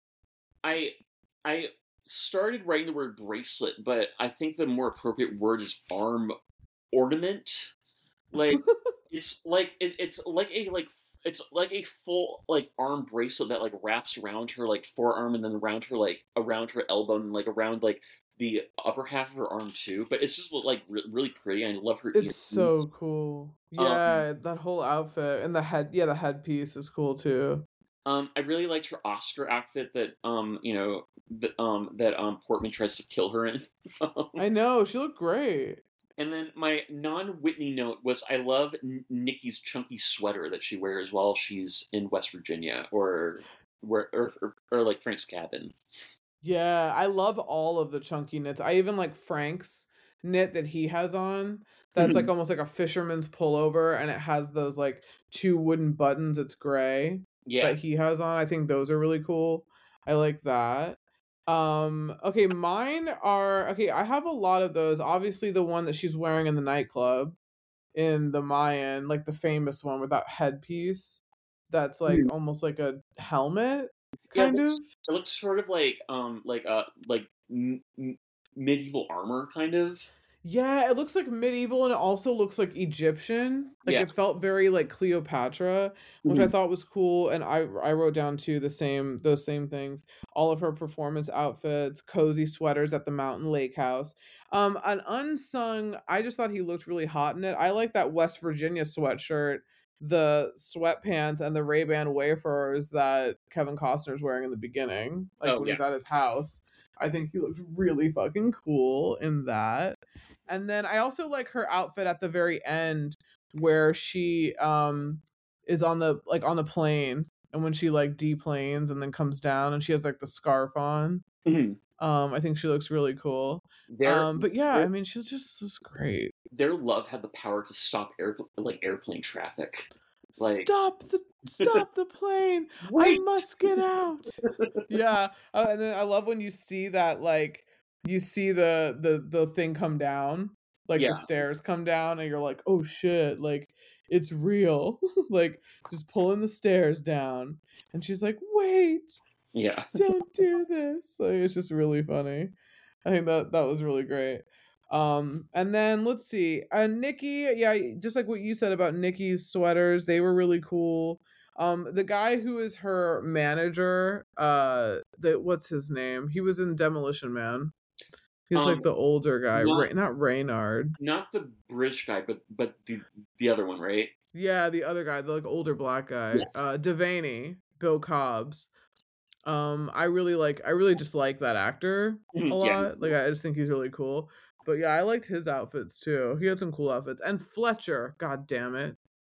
I I started writing the word bracelet, but I think the more appropriate word is arm ornament. Like it's like it, it's like a like it's like a full like arm bracelet that like wraps around her like forearm and then around her like around her elbow and like around like the upper half of her arm too. But it's just like re- really pretty. I love her It's earrings. so cool. Um, Yeah, that whole outfit and the head, yeah, the headpiece is cool too. um, I really liked her Oscar outfit that um you know that um that um Portman tries to kill her in. I know, she looked great. And then my non-Whitney note was I love N- Nikki's chunky sweater that she wears while she's in West Virginia or where or, or, or like Frank's cabin. Yeah, I love all of the chunky knits. I even like Frank's knit that he has on. That's like almost like a fisherman's pullover and it has those like two wooden buttons. It's gray Yeah. that he has on. I think those are really cool. I like that. Um, okay, mine are okay, I have a lot of those. Obviously the one that she's wearing in the nightclub in the Mayan, like the famous one with that headpiece that's like Mhm. almost like a helmet, Yeah, it kind of. looks it looks sort of like um like uh like m- m- medieval armor kind of. Yeah, it looks like medieval and it also looks like Egyptian. Like Yeah. it felt very like Cleopatra, which I Mhm. thought was cool. And I I wrote down too the same those same things. All of her performance outfits, cozy sweaters at the Mountain Lake House. Um, an unsung, I just thought he looked really hot in it. I like that West Virginia sweatshirt, the sweatpants, and the Ray-Ban wafers that Kevin Costner's wearing in the beginning, like Oh when yeah. he's at his house. I think he looked really fucking cool in that. And then I also like her outfit at the very end where she um is on the like on the plane and when she like deplanes and then comes down and she has like the scarf on. Mhm. Um I think she looks really cool. Their Um but yeah, their I mean she's just just great. their love had the power to stop air like airplane traffic. Like Stop the stop the plane. I wait. must get out. Yeah. Uh, and then I love when you see that like you see the the the thing come down like the Yeah. stairs come down and you're like, "Oh shit, like it's real." Like just pulling the stairs down. And she's like, "Wait, Yeah. don't do this." Like it's just really funny. I think that that was really great. Um, and then let's see. Uh Nikki, yeah, just like what you said about Nikki's sweaters, they were really cool. Um, the guy who is her manager, uh, the what's his name? He was in Demolition Man. He's like Um, the older guy, not Ray, not Reynard. not the British guy, but but the the other one, right? Yeah, the other guy, the like older black guy, Yes. uh, Devaney, Bill Cobbs. Um, I really like, I really just like that actor a Mhm, yeah, me lot. Like, too. I just think he's really cool. But yeah, I liked his outfits too. He had some cool outfits. And Fletcher, god damn it.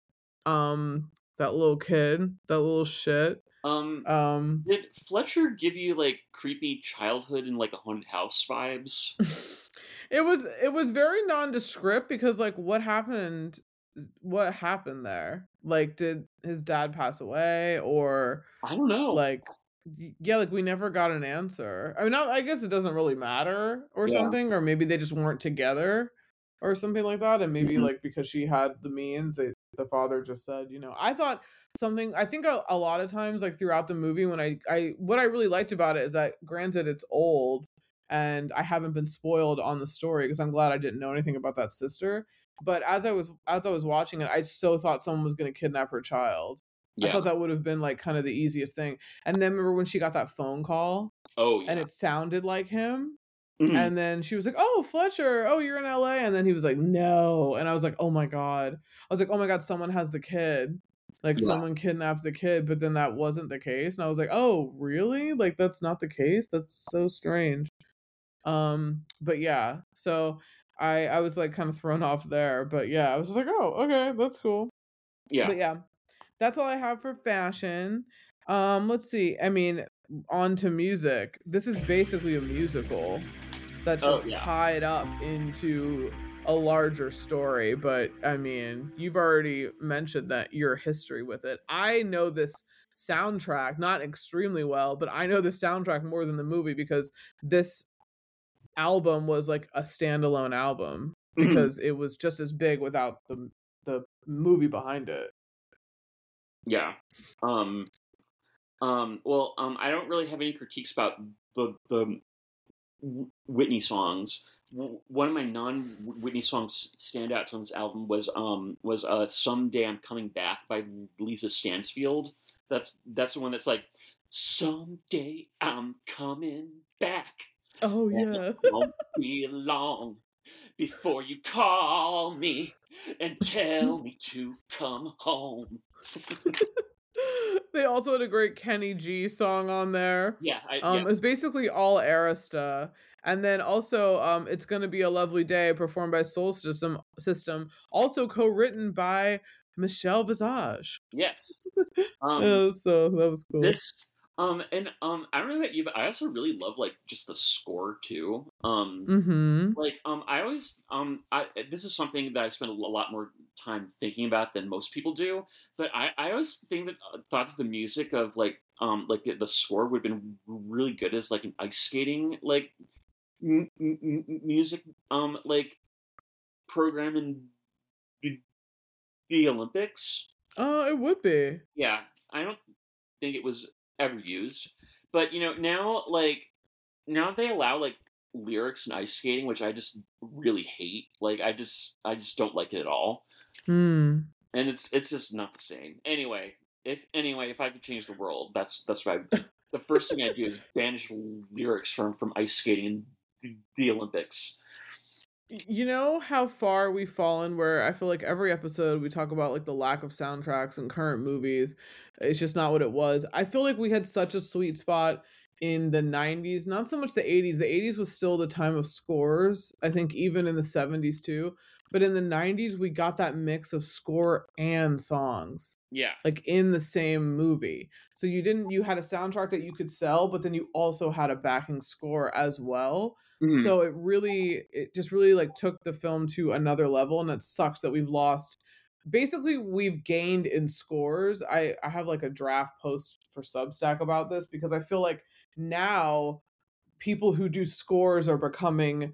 Um, that little kid, that little shit. Um, Um, did Fletcher give you like creepy childhood and like a haunted house vibes? it was it was very nondescript because like what happened what happened there? Like did his dad pass away or I don't know. like y- yeah, like we never got an answer. I mean, not, I guess it doesn't really matter or Yeah. something, or maybe they just weren't together or something like that. And maybe Mhm. like because she had the means, they the father just said, you know, I thought something. I think a, a lot of times, like throughout the movie, when I I what I really liked about it is that granted it's old and I haven't been spoiled on the story because I'm glad I didn't know anything about that sister. But as I was as I was watching it, I so thought someone was going to kidnap her child. I Yeah. thought that would have been like kind of the easiest thing. And then remember when she got that phone call Oh and yeah. it sounded like him? Mhm. And then she was like, "Oh, Fletcher. Oh, you're in L A." And then he was like, "No." And I was like, "Oh my God." I was like, "Oh my God, someone has the kid." Like Yeah. someone kidnapped the kid, but then that wasn't the case. And I was like, "Oh, really? Like that's not the case? That's so strange." Um, but yeah. So I I was like kind of thrown off there. But yeah, I was just like, "Oh, okay, that's cool." Yeah. But yeah, that's all I have for fashion. Um, let's see. I mean, on to music. This is basically a musical that's Oh just yeah. tied up into a larger story. But I mean, you've already mentioned that your history with it. I know this soundtrack not extremely well, but I know the soundtrack more than the movie because this album was like a standalone album Mhm. because it was just as big without the the movie behind it. Yeah. Um. Um. Well. Um. I don't really have any critiques about the the Wh- Whitney songs. W- One of my non Whitney songs standouts on this album was um was uh "Someday I'm Coming Back" by Lisa Stansfield. That's that's the one that's like, "Someday I'm coming back, Oh and it yeah. won't be long before you call me and tell me to come home." They also had a great Kenny G song on there. Yeah, I yeah. Um, it's basically all Arista. And then also, um, It's Gonna Be a Lovely Day, performed by Soul System System, also co-written by Michelle Visage. Yes. Um Uh, so that was cool. This um and um I don't know about you, but I also really love like just the score too. Um Mm-hmm. like um I always um I this is something that I spend a lo- lot more time thinking about than most people do. But I I always think that uh, thought that the music of like um like the, the score would have been really good as like an ice skating like m- m- m- music um like program in the, the Olympics. Uh, it would be. Yeah, I don't think it was ever used. But you know, now like now they allow like lyrics and ice skating, which I just really hate. Like I just I just don't like it at all. Hmm. And it's it's just not the same. Anyway, if anyway, if I could change the world, that's that's what I do. The first thing I do is banish lyrics from from ice skating in the, the Olympics. Y- You know how far we've fallen where I feel like every episode we talk about like the lack of soundtracks in current movies. It's just not what it was. I feel like we had such a sweet spot in the nineties, not so much the eighties. The eighties was still the time of scores, I think even in the seventies too. But in the nineties we got that mix of score and songs Yeah. like in the same movie. So you didn't you had a soundtrack that you could sell, but then you also had a backing score as well. Mhm. So it really it just really like took the film to another level and it sucks that we've lost basically we've gained in scores. I I have like a draft post for Substack about this because I feel like now people who do scores are becoming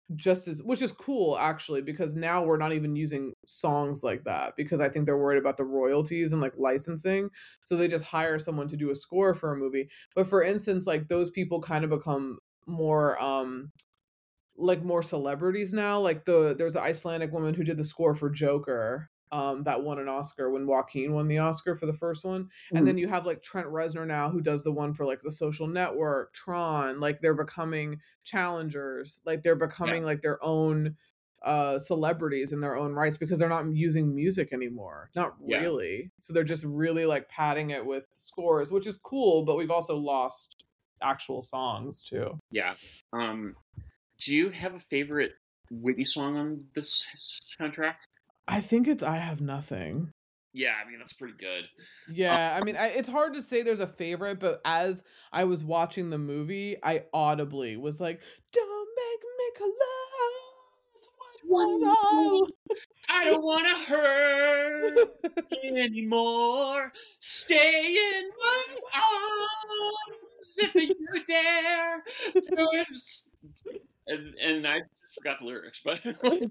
just as which is cool actually, because now we're not even using songs like that because I think they're worried about the royalties and like licensing. So they just hire someone to do a score for a movie. But for instance, like those people kind of become more um like more celebrities now. Like the there's an Icelandic woman who did the score for Joker, um, that won an Oscar when Joaquin won the Oscar for the first one. And Mhm. then you have like Trent Reznor now who does the one for like The Social Network, Tron. Like they're becoming challengers. Like they're Yeah, becoming like their own uh celebrities in their own rights because they're not using music anymore. Not yeah, really. So they're just really like padding it with scores, which is cool, but we've also lost actual songs too. yeah. Um, do you have a favorite Whitney song on this soundtrack? I think it's I Have Nothing. Yeah, I mean that's pretty good. Um, Yeah, I mean, I, it's hard to say there's a favorite, but as I was watching the movie, I audibly was like, "Don't make me close one what more, I I don't want to hurt anymore. Stay in my arms if you dare. Do it. And, and I just forgot the lyrics, but want."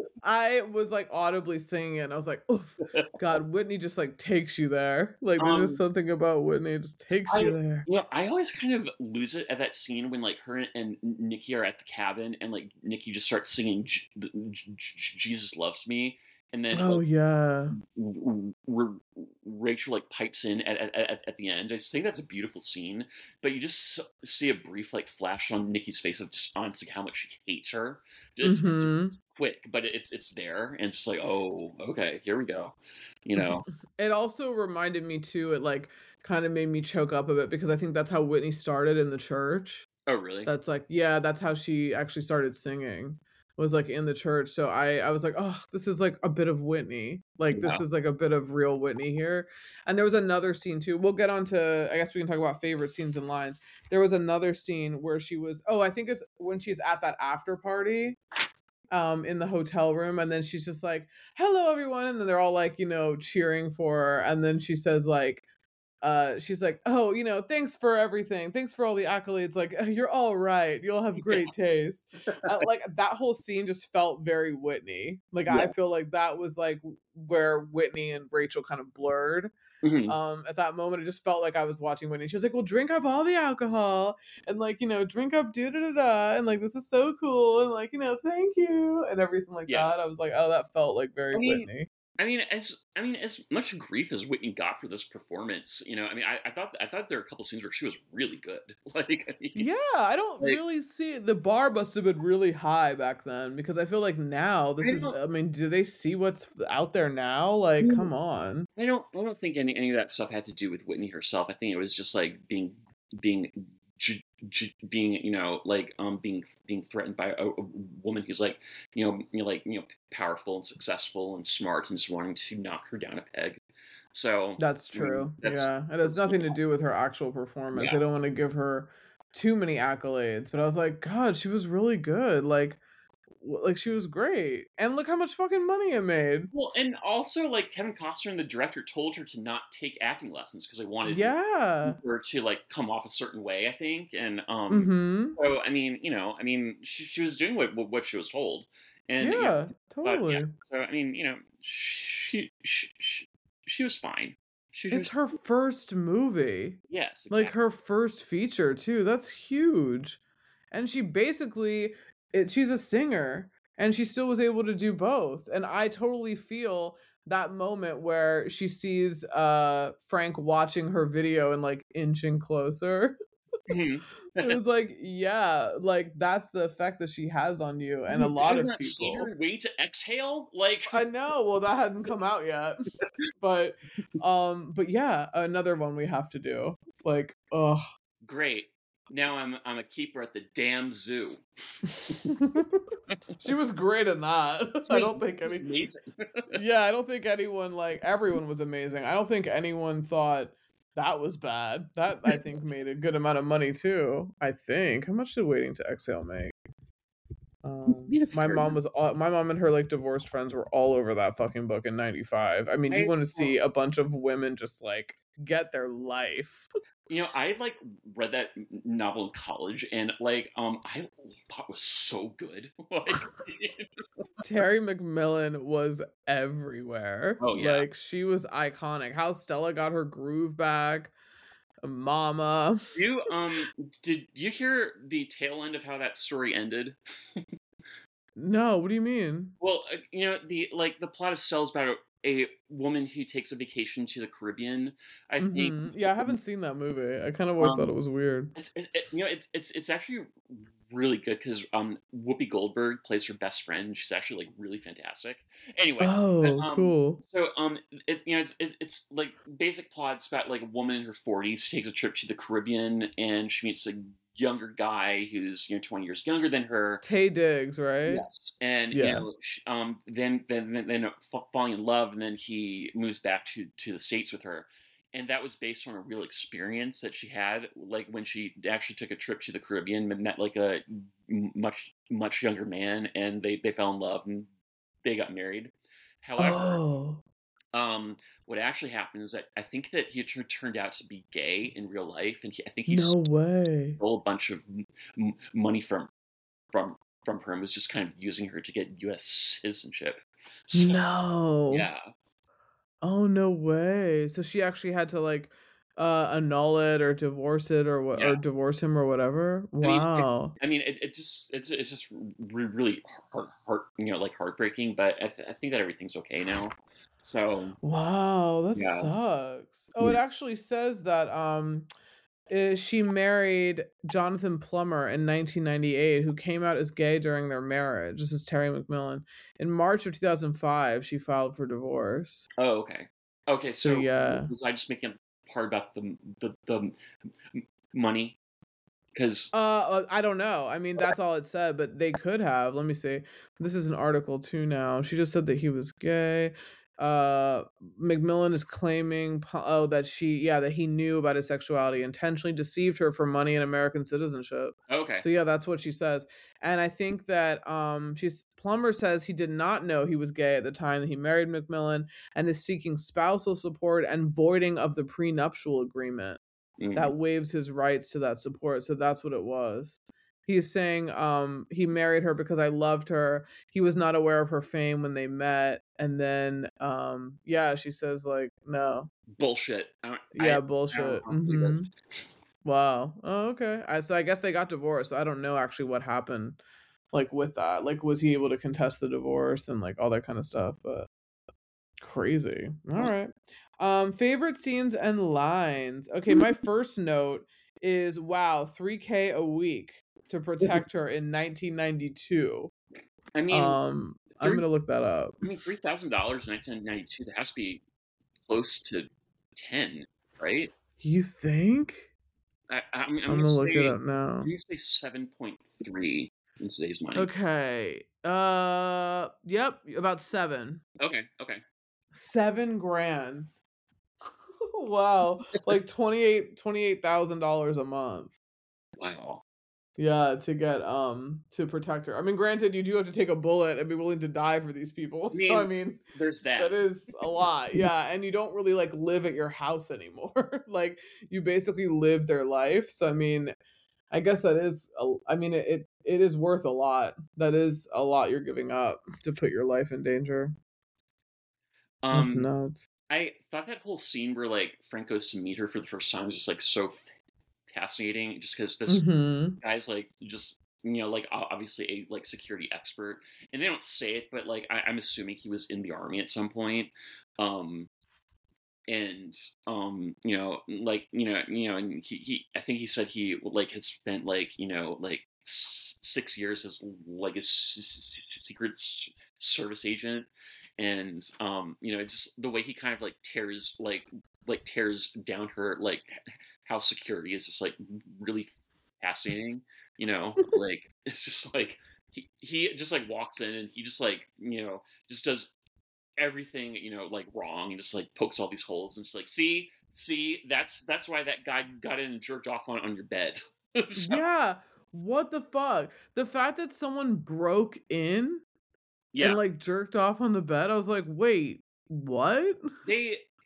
I was like audibly singing it, and I was like, "Oof, God, Whitney just like takes you there. Like, there's just um, something about Whitney it just takes I you there." you know I always kind of lose it at that scene when like her and Nikki are at the cabin and like Nikki just starts singing J- J- J- Jesus Loves Me, and then Oh like yeah. R- R- Rachel like pipes in at, at, at, at the end. I just think that's a beautiful scene, but you just s- see a brief like flash on Nikki's face of just honestly how much she hates her. It's, it's, Mm-hmm. it's quick, but it's it's there, and it's just like, oh, okay, here we go. You know, It also reminded me too, it like kind of made me choke up a bit because I think that's how Whitney started in the church. oh really? That's like, yeah, that's how she actually started singing. Was like in the church. So I I was like, "Oh, this is like a bit of Whitney. Like this Yeah. is like a bit of real Whitney here." And there was another scene too. We'll get on to I guess we can talk about favorite scenes and lines. There was another scene where she was oh, I think it's when she's at that after party um in the hotel room, and then she's just like, "Hello everyone," and then they're all like, you know, cheering for her, and then she says like uh she's like, "Oh, you know, thanks for everything, thanks for all the accolades, like you're all right, you'll have Yeah. great taste." Uh, like that whole scene just felt very Whitney. Like I Yeah. feel like that was like where Whitney and Rachel kind of blurred. Mhm. Um at that moment it just felt like I was watching Whitney. She was like, "Well, drink up all the alcohol and like, you know, drink up do da da da, and like this is so cool, and like, you know, thank you," and everything like Yeah. that. I was like, "Oh, that felt like I very mean, Whitney." I mean, as I mean, as much grief as Whitney got for this performance, you know, I mean, I, I thought I thought there were a couple scenes where she was really good. Like, I mean, Yeah, I don't like really see the bar must have been really high back then because I feel like now this I is don't, I mean, do they see what's f- out there now? Like, come on. I don't, I don't think any any of that stuff had to do with Whitney herself. I think it was just like being being j- j- being you know like um being being threatened by a, a woman who's like you know you know like you know powerful and successful and smart and just wanting to knock her down a peg. So That's I mean, true. that's Yeah. It has that's nothing to do with her actual performance. yeah. I don't want to give her too many accolades, but I was like, God, she was really good. Like, w- like she was great. And look how much fucking money it made. Well, and also like Kevin Costner and the director told her to not take acting lessons because they wanted Yeah. her to like come off a certain way, I think. And um, Mhm. so I mean, you know, I mean, she, she was doing what what she was told, and yeah, Yeah, but yeah. totally. So I mean, you know, she she she, she was fine. She It's was her first movie. yes, Like exactly. her first feature too. That's huge. And she basically it, she's a singer and she still was able to do both. And I totally feel that moment where she sees uh Frank watching her video and like inching closer. Mhm. It was like, yeah, like that's the effect that she has on you and a You lot guys of not seen people. her wait to exhale? Like, I know. Well, that hadn't come out yet. But um but yeah, another one we have to do. Like, oh. great. Now I'm I'm a keeper at the damn zoo. She was great in that. She I was don't think any amazing. Yeah, I don't think anyone like everyone was amazing. I don't think anyone thought that was bad. That I think made a good amount of money too. I think. How much did Waiting to Exhale make? Um, Made a my fair mom amount. was all, my mom and her like divorced friends were all over that fucking book in ninety-five. I mean, you I want to um, see a bunch of women just like get their life. You know, I like read that novel in college, and like, um, I thought it was so good. Like, Terry McMillan was everywhere. oh yeah. Like, she was iconic. How Stella got her groove back, Mama. You um, did you hear the tail end of how that story ended? No, what do you mean? Well, uh, you know, the like the plot of Cell is about a, a woman who takes a vacation to the Caribbean. I think. Mhm. Yeah, I haven't seen that movie. I kind of always thought Um, it was weird. it's it, it- you know it's it's it's actually really good because um Whoopi Goldberg plays her best friend. She's actually like really fantastic. Anyway, but Oh, um cool. so um it you know it's it, it's like basic plots about like a woman in her forties who takes a trip to the Caribbean and she meets a younger guy who's you know twenty years younger than her. Tay Diggs, right? Yes, and you Yeah. know, sh- um, then then then, then fa- falling in love, and then he moves back to to the states with her, and that was based on a real experience that she had, like when she actually took a trip to the Caribbean, and met like a m- much much younger man, and they they fell in love and they got married. However, Oh, um, what actually happened is that I think that he tur- turned out to be gay in real life, and he, I think he no way. stole a bunch of m- m- money from from from her and was just kind of using her to get U S citizenship. So No. yeah, Oh, no way. So she actually had to like uh annul it or divorce it or what yeah. or divorce him or whatever. I mean, it, Wow. I mean, it, it just it's it's just re- really heart, heart you know like heartbreaking. But I, th- I think that everything's okay now. So Wow, that yeah, sucks. Oh, it yeah. actually says that um eh, she married Jonathan Plummer in nineteen ninety-eight, who came out as gay during their marriage. This is Terry McMillan. In March of two thousand five, she filed for divorce. Oh, okay, okay. So So w- yeah. was I just making a part about the the the m- money? Because Uh, uh, I don't know. I mean, that's all it said, but they could have. Let me see. This is an article too now. She just said that he was gay. Uh, McMillan is claiming, po- oh, that she, yeah, that he knew about his sexuality, intentionally deceived her for money and American citizenship. okay, So yeah, that's what she says. And I think that um, she's Plummer says he did not know he was gay at the time that he married McMillan and is seeking spousal support and voiding of the prenuptial agreement mm, that waives his rights to that support. So that's what it was. He's saying um he married her because I loved her. He was not aware of her fame when they met. And then um yeah, she says like no. bullshit. I don't, I, Yeah, I don't, bullshit. I don't believe it. Mhm. Wow. Oh, okay. I so I guess they got divorced. I don't know actually what happened like with that. Like was he able to contest the divorce and like all that kind of stuff, but crazy. All Huh. right. Um, favorite scenes and lines. Okay, my first note is wow, three K a week to protect her in nineteen ninety-two. I mean, Um, I'm three. gonna look that up. I mean, three thousand dollars in nineteen ninety two. That has to be close to ten, right? You think? I, I mean, I'm I'm gonna gonna look it say up I'm now. gonna say seven point three in today's money. Okay. Uh, yep, about seven. Okay, okay. Seven grand. Wow, like twenty-eight twenty-eight thousand dollars a month. Wow. Yeah, to get um to protect her. I mean, granted, you do have to take a bullet and be willing to die for these people. I So I mean, mean, there's that. that is a lot. Yeah, and you don't really like live at your house anymore. Like you basically live their life. So I mean, I guess that is a, I mean, it, it it is worth a lot. That is a lot you're giving up to put your life in danger. That's Um, nuts. I thought that whole scene where like Frank goes to meet her for the first time was just like so f- fascinating, just because this Mhm. guy's like just you know like o- obviously a like security expert, and they don't say it, but like I, I'm assuming he was in the army at some point. Um, and um you know like you know you know and he, he I think he said he like had spent like you know like s- six years as like a s- s- secret s- service agent, and um you know just the way he kind of like tears like like tears down her like how security is just like really fascinating, you know like it's just like he, he just like walks in and he just like you know just does everything you know like wrong and just like pokes all these holes and just like see see that's that's why that guy got in and jerked off on on your bed. So Yeah. What the fuck? The fact that someone broke in yeah, and, like, jerked off on the bed, I was like, "Wait, what?" they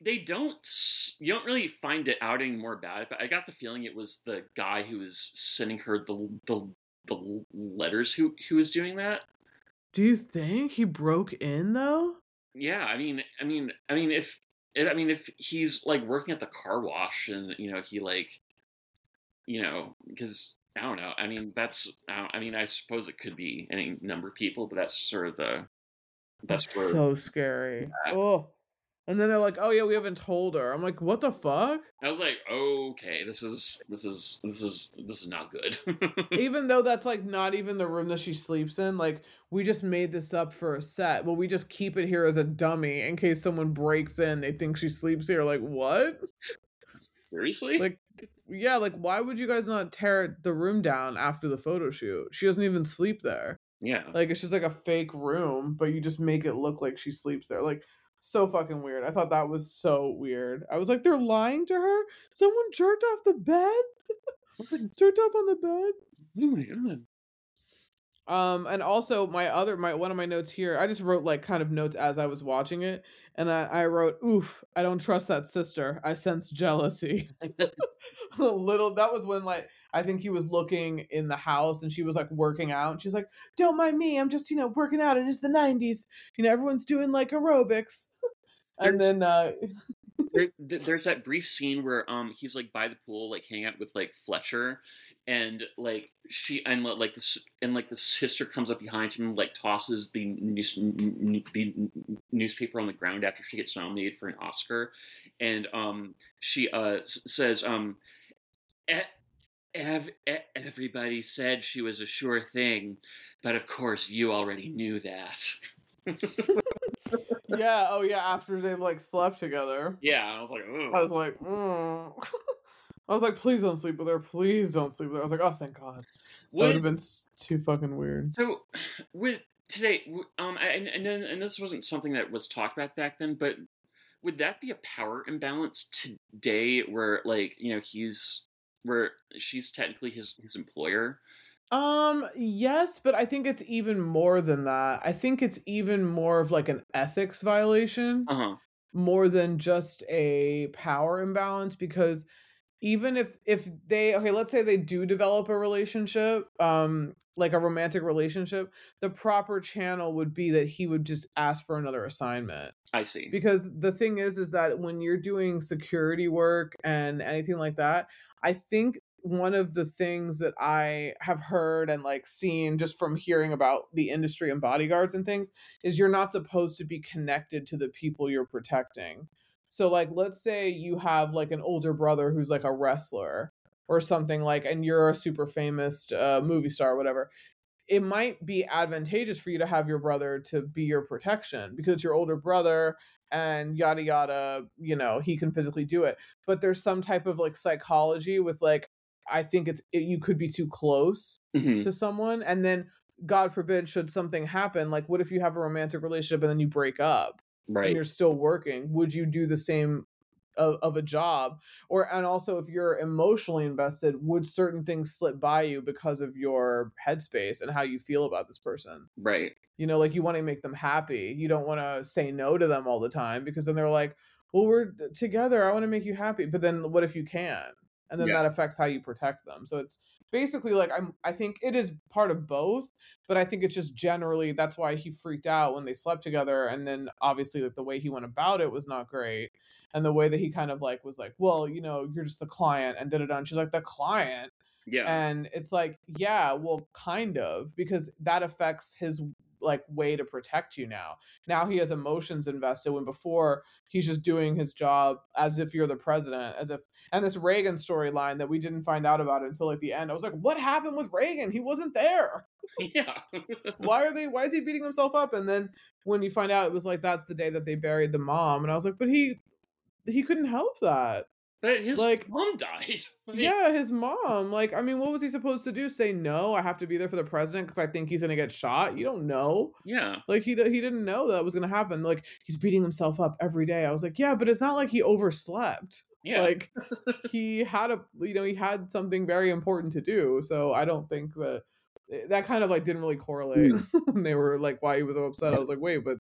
they don't s- you don't really find it out anymore about it, but I got the feeling it was the guy who was sending her the the the letters who who was doing that. Do you think he broke in though? Yeah, I mean, I mean, I mean, if I mean, if he's like working at the car wash and you know he like you know because I don't know. I mean, that's I, don't, I mean, I suppose it could be any number of people, but that's sort of the That's that's where so scary. uh, Oh. And then they're like, "Oh yeah, we haven't told her." I'm like, "What the fuck?" I was like, okay, this is this is this is this is not good. Even though that's like not even the room that she sleeps in, like we just made this up for a set. Well, we just keep it here as a dummy in case someone breaks in, they think she sleeps here. Like, what? Seriously? Like, yeah, like why would you guys not tear the room down after the photo shoot? She doesn't even sleep there. Yeah. Like it's just like a fake room, but you just make it look like she sleeps there. Like so fucking weird. I thought that was so weird. I was like, they're lying to her? Someone jerked off the bed? I was like, Jerked off on the bed? oh my god. Um, and also my other my one of my notes here, I just wrote like kind of notes as I was watching it, and I, I wrote, "Oof, I don't trust that sister. I sense jealousy." A little. That was when like I think he was looking in the house, and she was like working out, and she's like, "Don't mind me. I'm just you know working out. It is the nineties. You know everyone's doing like aerobics." And There's then uh there, th- there's that brief scene where um he's like by the pool like hanging out with like Fletcher, and like she and like this and like the sister comes up behind him and like tosses the news, n- the newspaper on the ground after she gets nominated for an Oscar, and um she uh s- says um "E- ev- e- everybody said she was a sure thing, but of course you already knew that." yeah, oh yeah, after they like slept together. Yeah, I was like, I oh. was like, mm. I was like, please don't sleep with her. Please don't sleep with her. I was like, oh, thank God. That would have Would been s- too fucking weird. so would today w- um I, and and then and this wasn't something that was talked about back then, but would that be a power imbalance today where like you know he's where she's technically his his employer? Um, yes, but I think it's even more than that. I think it's even more of like an ethics violation Uh huh. more than just a power imbalance because even if if they okay, let's say they do develop a relationship, um like a romantic relationship, the proper channel would be that he would just ask for another assignment. I see. Because the thing is is that when you're doing security work and anything like that, I think one of the things that I have heard and like seen just from hearing about the industry and bodyguards and things is you're not supposed to be connected to the people you're protecting. So like let's say you have like an older brother who's like a wrestler or something like and you're a super famous uh, movie star or whatever, it might be advantageous for you to have your brother to be your protection because it's your older brother and yada yada, you know, he can physically do it. But there's some type of like psychology with like I think it's it, you could be too close Hmm. to someone and then God forbid should something happen, like what if you have a romantic relationship and then you break up and Right. you're still working? Would you do the same of, of a job? Or and also if you're emotionally invested, would certain things slip by you because of your headspace and how you feel about this person? Right. You know, like you want to make them happy, you don't want to say no to them all the time because then they're like, well, we're together, I want to make you happy, but then what if you can't? And then Yeah. that affects how you protect them. So it's basically like i'm I think it is part of both, but I think it's just generally that's why he freaked out when they slept together, and then obviously like the way he went about it was not great, and the way that he kind of like was like, well, you know, you're just the client and da da da. And she's like, the client? Yeah. And it's like, yeah, well, kind of, because that affects his like way to protect you now. Now he has emotions invested when before he's just doing his job as if you're the president, as if and this Reagan storyline that we didn't find out about until like the end. I was like, what happened with Reagan? He wasn't there. Yeah. Why are they why is he beating himself up? And then when you find out it was like that's the day that they buried the mom, and I was like, but he he couldn't help that. But his Like mom died. Like, yeah, his mom. Like, I mean, what was he supposed to do? Say no? I have to be there for the president because I think he's gonna get shot. You don't know. yeah. Like he he didn't know that was gonna happen. Like he's beating himself up every day. I was like, yeah, but it's not like he overslept. Yeah. Like he had a you know he had something very important to do. So I don't think that that kind of like didn't really correlate Mm. when they were like why he was so upset. I was like, wait, but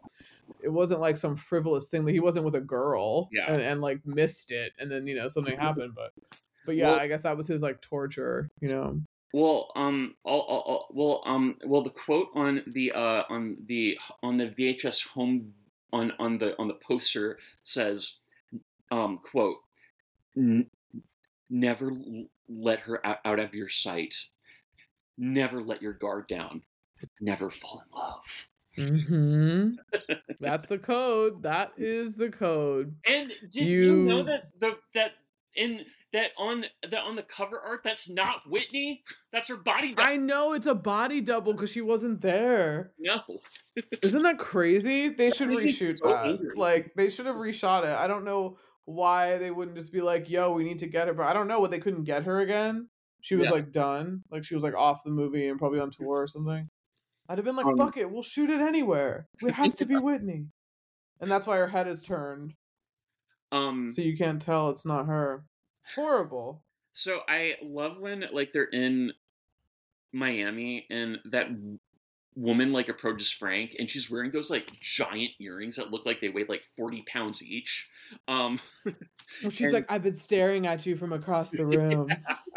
it wasn't like some frivolous thing that he wasn't with a girl Yeah. and, and like missed it and then, you know, something happened. But but yeah, Well, I guess that was his like torture, you know. well, um, I'll, I'll, I'll- well, um, well, the quote on the uh on the on the V H S home on on the on the poster says, um, quote, "N- never l- let her out, out of your sight. Never let your guard down. Never fall in love." Mm-hmm. That's the code. That is the code. And did you know You that the that in that on that on the cover art that's not Whitney? That's her body double. I know it's a body double because she wasn't there. No. Isn't that crazy? They should Made me reshoot so that. angry. Like they should have reshot it. I don't know why they wouldn't just be like, "Yo, we need to get her." But I don't know what they couldn't get her again. She was Yeah. like done. Like she was like off the movie and probably on tour or something. I'd have been like, Um, "Fuck it, we'll shoot it anywhere. It has to be Whitney." And that's why her head is turned, um so you can't tell it's not her. Horrible. so I love when like they're in Miami and that w- woman like approaches Frank and she's wearing those like giant earrings that look like they weigh like forty pounds each. Um Well, she's and, like, "I've been staring at you from across the room."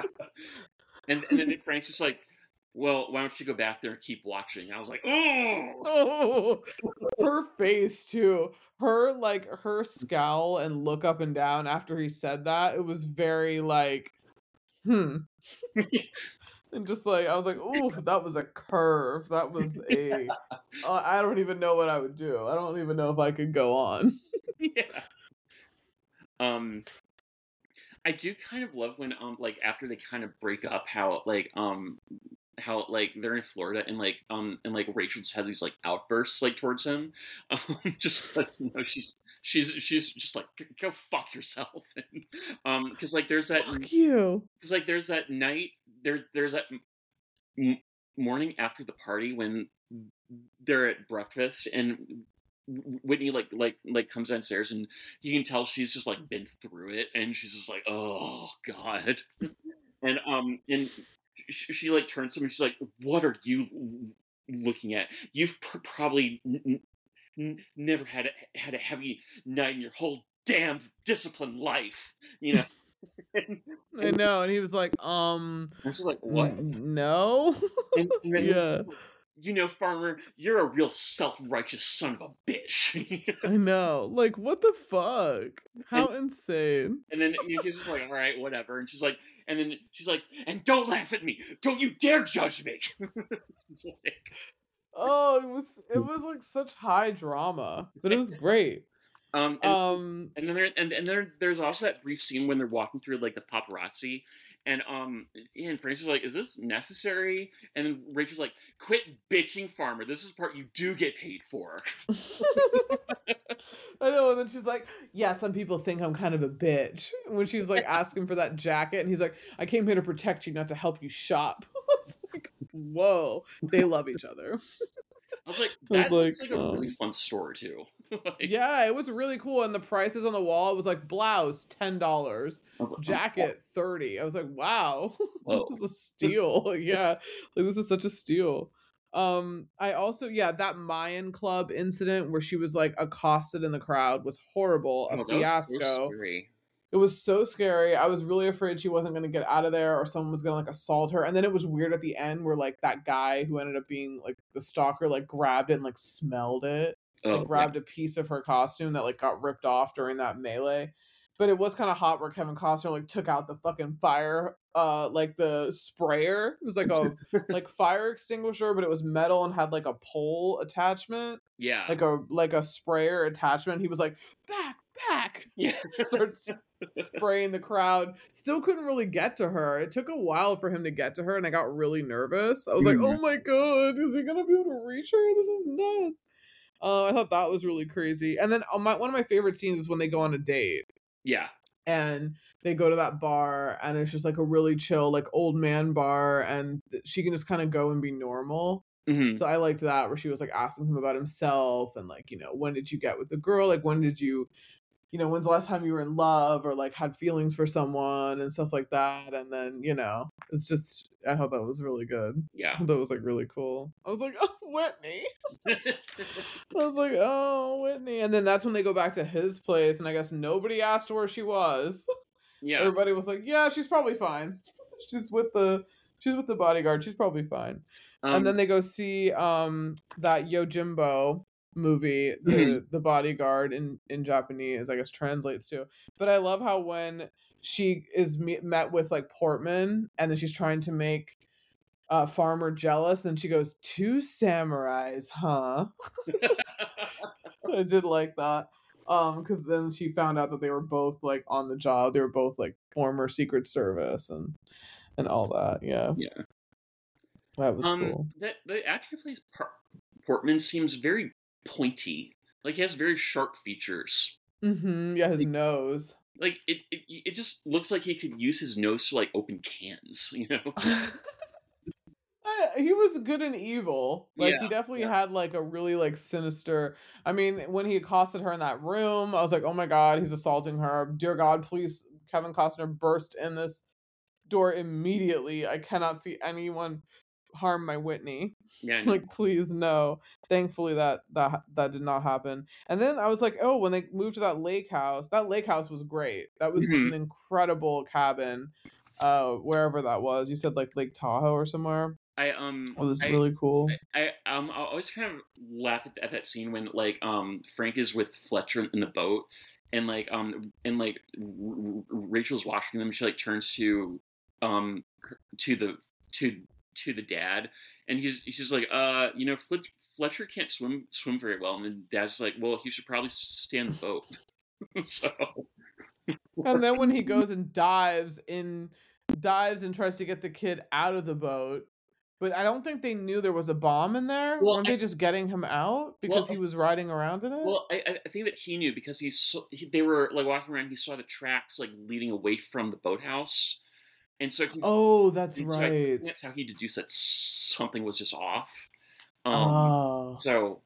and and then Frank's just like, well, why don't you go back there and keep watching? I was like, oh, Oh, her face too. Her like her scowl and look up and down after he said that. It was very like, hmm. And just like I was like, "Ooh, that was a curve. That was a. Uh, I don't even know what I would do. I don't even know if I could go on." yeah. Um, I do kind of love when um like after they kind of break up, how like um how like they're in Florida and like um and like Rachel just has these like outbursts like towards him, um, just lets him know she's she's she's just like, go fuck yourself, and, um because like there's that Fuck you. because like there's that night there there's that m- morning after the party when they're at breakfast and Whitney like like like comes downstairs and you can tell she's just like been through it and she's just like, oh god. And um and she, she like turns to him and she's like, what are you looking at? You've pr- probably n- n- never had a, had a heavy night in your whole damned disciplined life, you know. and, I and, know, and he was like, "Um, and she's like, what? n- no." And, and then he's Yeah, just like, you know, Farmer, you're a real self-righteous son of a bitch. I know. Like, what the fuck? and How insane. and then you know, he's just like, all right, whatever. And she's like, and then she's like, and don't laugh at me. Don't you dare judge me. It's like, Oh, it was it was like such high drama, but it was great. um, and Um, and then there and, and there there's also that brief scene when they're walking through like the paparazzi, and um, and Francis is like, is this necessary? And then Rachel's like, quit bitching, Farmer. This is the part you do get paid for. I know, and then she's like, "Yeah, some people think I'm kind of a bitch." When she's like asking for that jacket, and he's like, "I came here to protect you, not to help you shop." I was like, "Whoa, they love each other." I was like, I was that looks like, like a really um, fun store too. Like, yeah, it was really cool, and the prices on the wall, it was like blouse ten dollars, I was like, oh, jacket thirty. I was like, "Wow, whoa. this is a steal!" Yeah, like this is such a steal. Um, I also, yeah, that Mayan club incident where she was like accosted in the crowd was horrible, a Oh, that was so fiasco. scary. It was so scary. I was really afraid she wasn't going to get out of there or someone was going to like assault her. And then it was weird at the end where like that guy who ended up being like the stalker like grabbed it and like smelled it, like Oh, yeah. grabbed a piece of her costume that like got ripped off during that melee. But it was kind of hot where Kevin Costner like took out the fucking fire uh like the sprayer. It was like a like fire extinguisher, but it was metal and had like a pole attachment, Yeah. like a like a sprayer attachment. He was like, "Back, back." Yeah. Just starts spraying the crowd. Still couldn't really get to her. It took a while for him to get to her, and I got really nervous. I was like, Mhm. "Oh my god, is he gonna be able to reach her? This is nuts." Uh, I thought that was really crazy. And then on my, one of my favorite scenes is when they go on a date Yeah. and they go to that bar, and it's just like a really chill, like old man bar, and th- she can just kind of go and be normal. hmm So I liked that where she was like asking him about himself and like, you know, when did you get with the girl? Like, when did you you know, when's the last time you were in love or like had feelings for someone and stuff like that. And then, you know, it's just, I thought that was really good. Yeah. That was like really cool. I was like, oh, Whitney. I was like, oh, Whitney. And then that's when they go back to his place. And I guess nobody asked where she was. Yeah. Everybody was like, yeah, she's probably fine. she's with the, she's with the bodyguard. She's probably fine. Um, and then they go see um that Yojimbo movie, the Mhm. the bodyguard in in Japanese, I guess translates to. But I love how when she is me- met with like Portman, and then she's trying to make uh Farmer jealous, then she goes, two samurais, huh? I did like that. Um, because then she found out that they were both like on the job. They were both like former Secret Service and and all that. Yeah, yeah. that was Um, cool. that the actor who plays Par- Portman seems very pointy. Like he has very sharp features. Mm-hmm. Yeah, his Like, nose. like it, it, it just looks like he could use his nose to like open cans. You know? I, he was good and evil. Like he Yeah. definitely Yeah. had like a really like sinister. I mean, when he accosted her in that room, I was like, "Oh my god, he's assaulting her! Dear God, please, Kevin Costner burst in this door immediately. I cannot see anyone harm my Whitney. Yeah. I know. Like, please, no." Thankfully, that that that did not happen. And then I was like, "Oh, when they moved to that lake house, that lake house was great. That was Mhm. an incredible cabin, uh, wherever that was. You said like Lake Tahoe or somewhere." I um It was I really cool. I um I always kind of laugh at, at that scene when like um Frank is with Fletcher in the boat and like um and like R- R- Rachel's watching them. She like turns to um her- to the to to the dad and he's he's just like uh you know Fletcher, Fletcher can't swim swim very well and the dad's like well he should probably stay in the boat. So And then when he goes and dives in, dives and tries to get the kid out of the boat, but I don't think they knew there was a bomb in there. well Weren't I they just getting him out because well he was riding around in it? Well, I, I think that he knew because he, saw, he they were like walking around. He saw the tracks like leading away from the boathouse, and so he, Oh, that's and so I think right. that's how he deduced that something was just off. Um, Oh. so,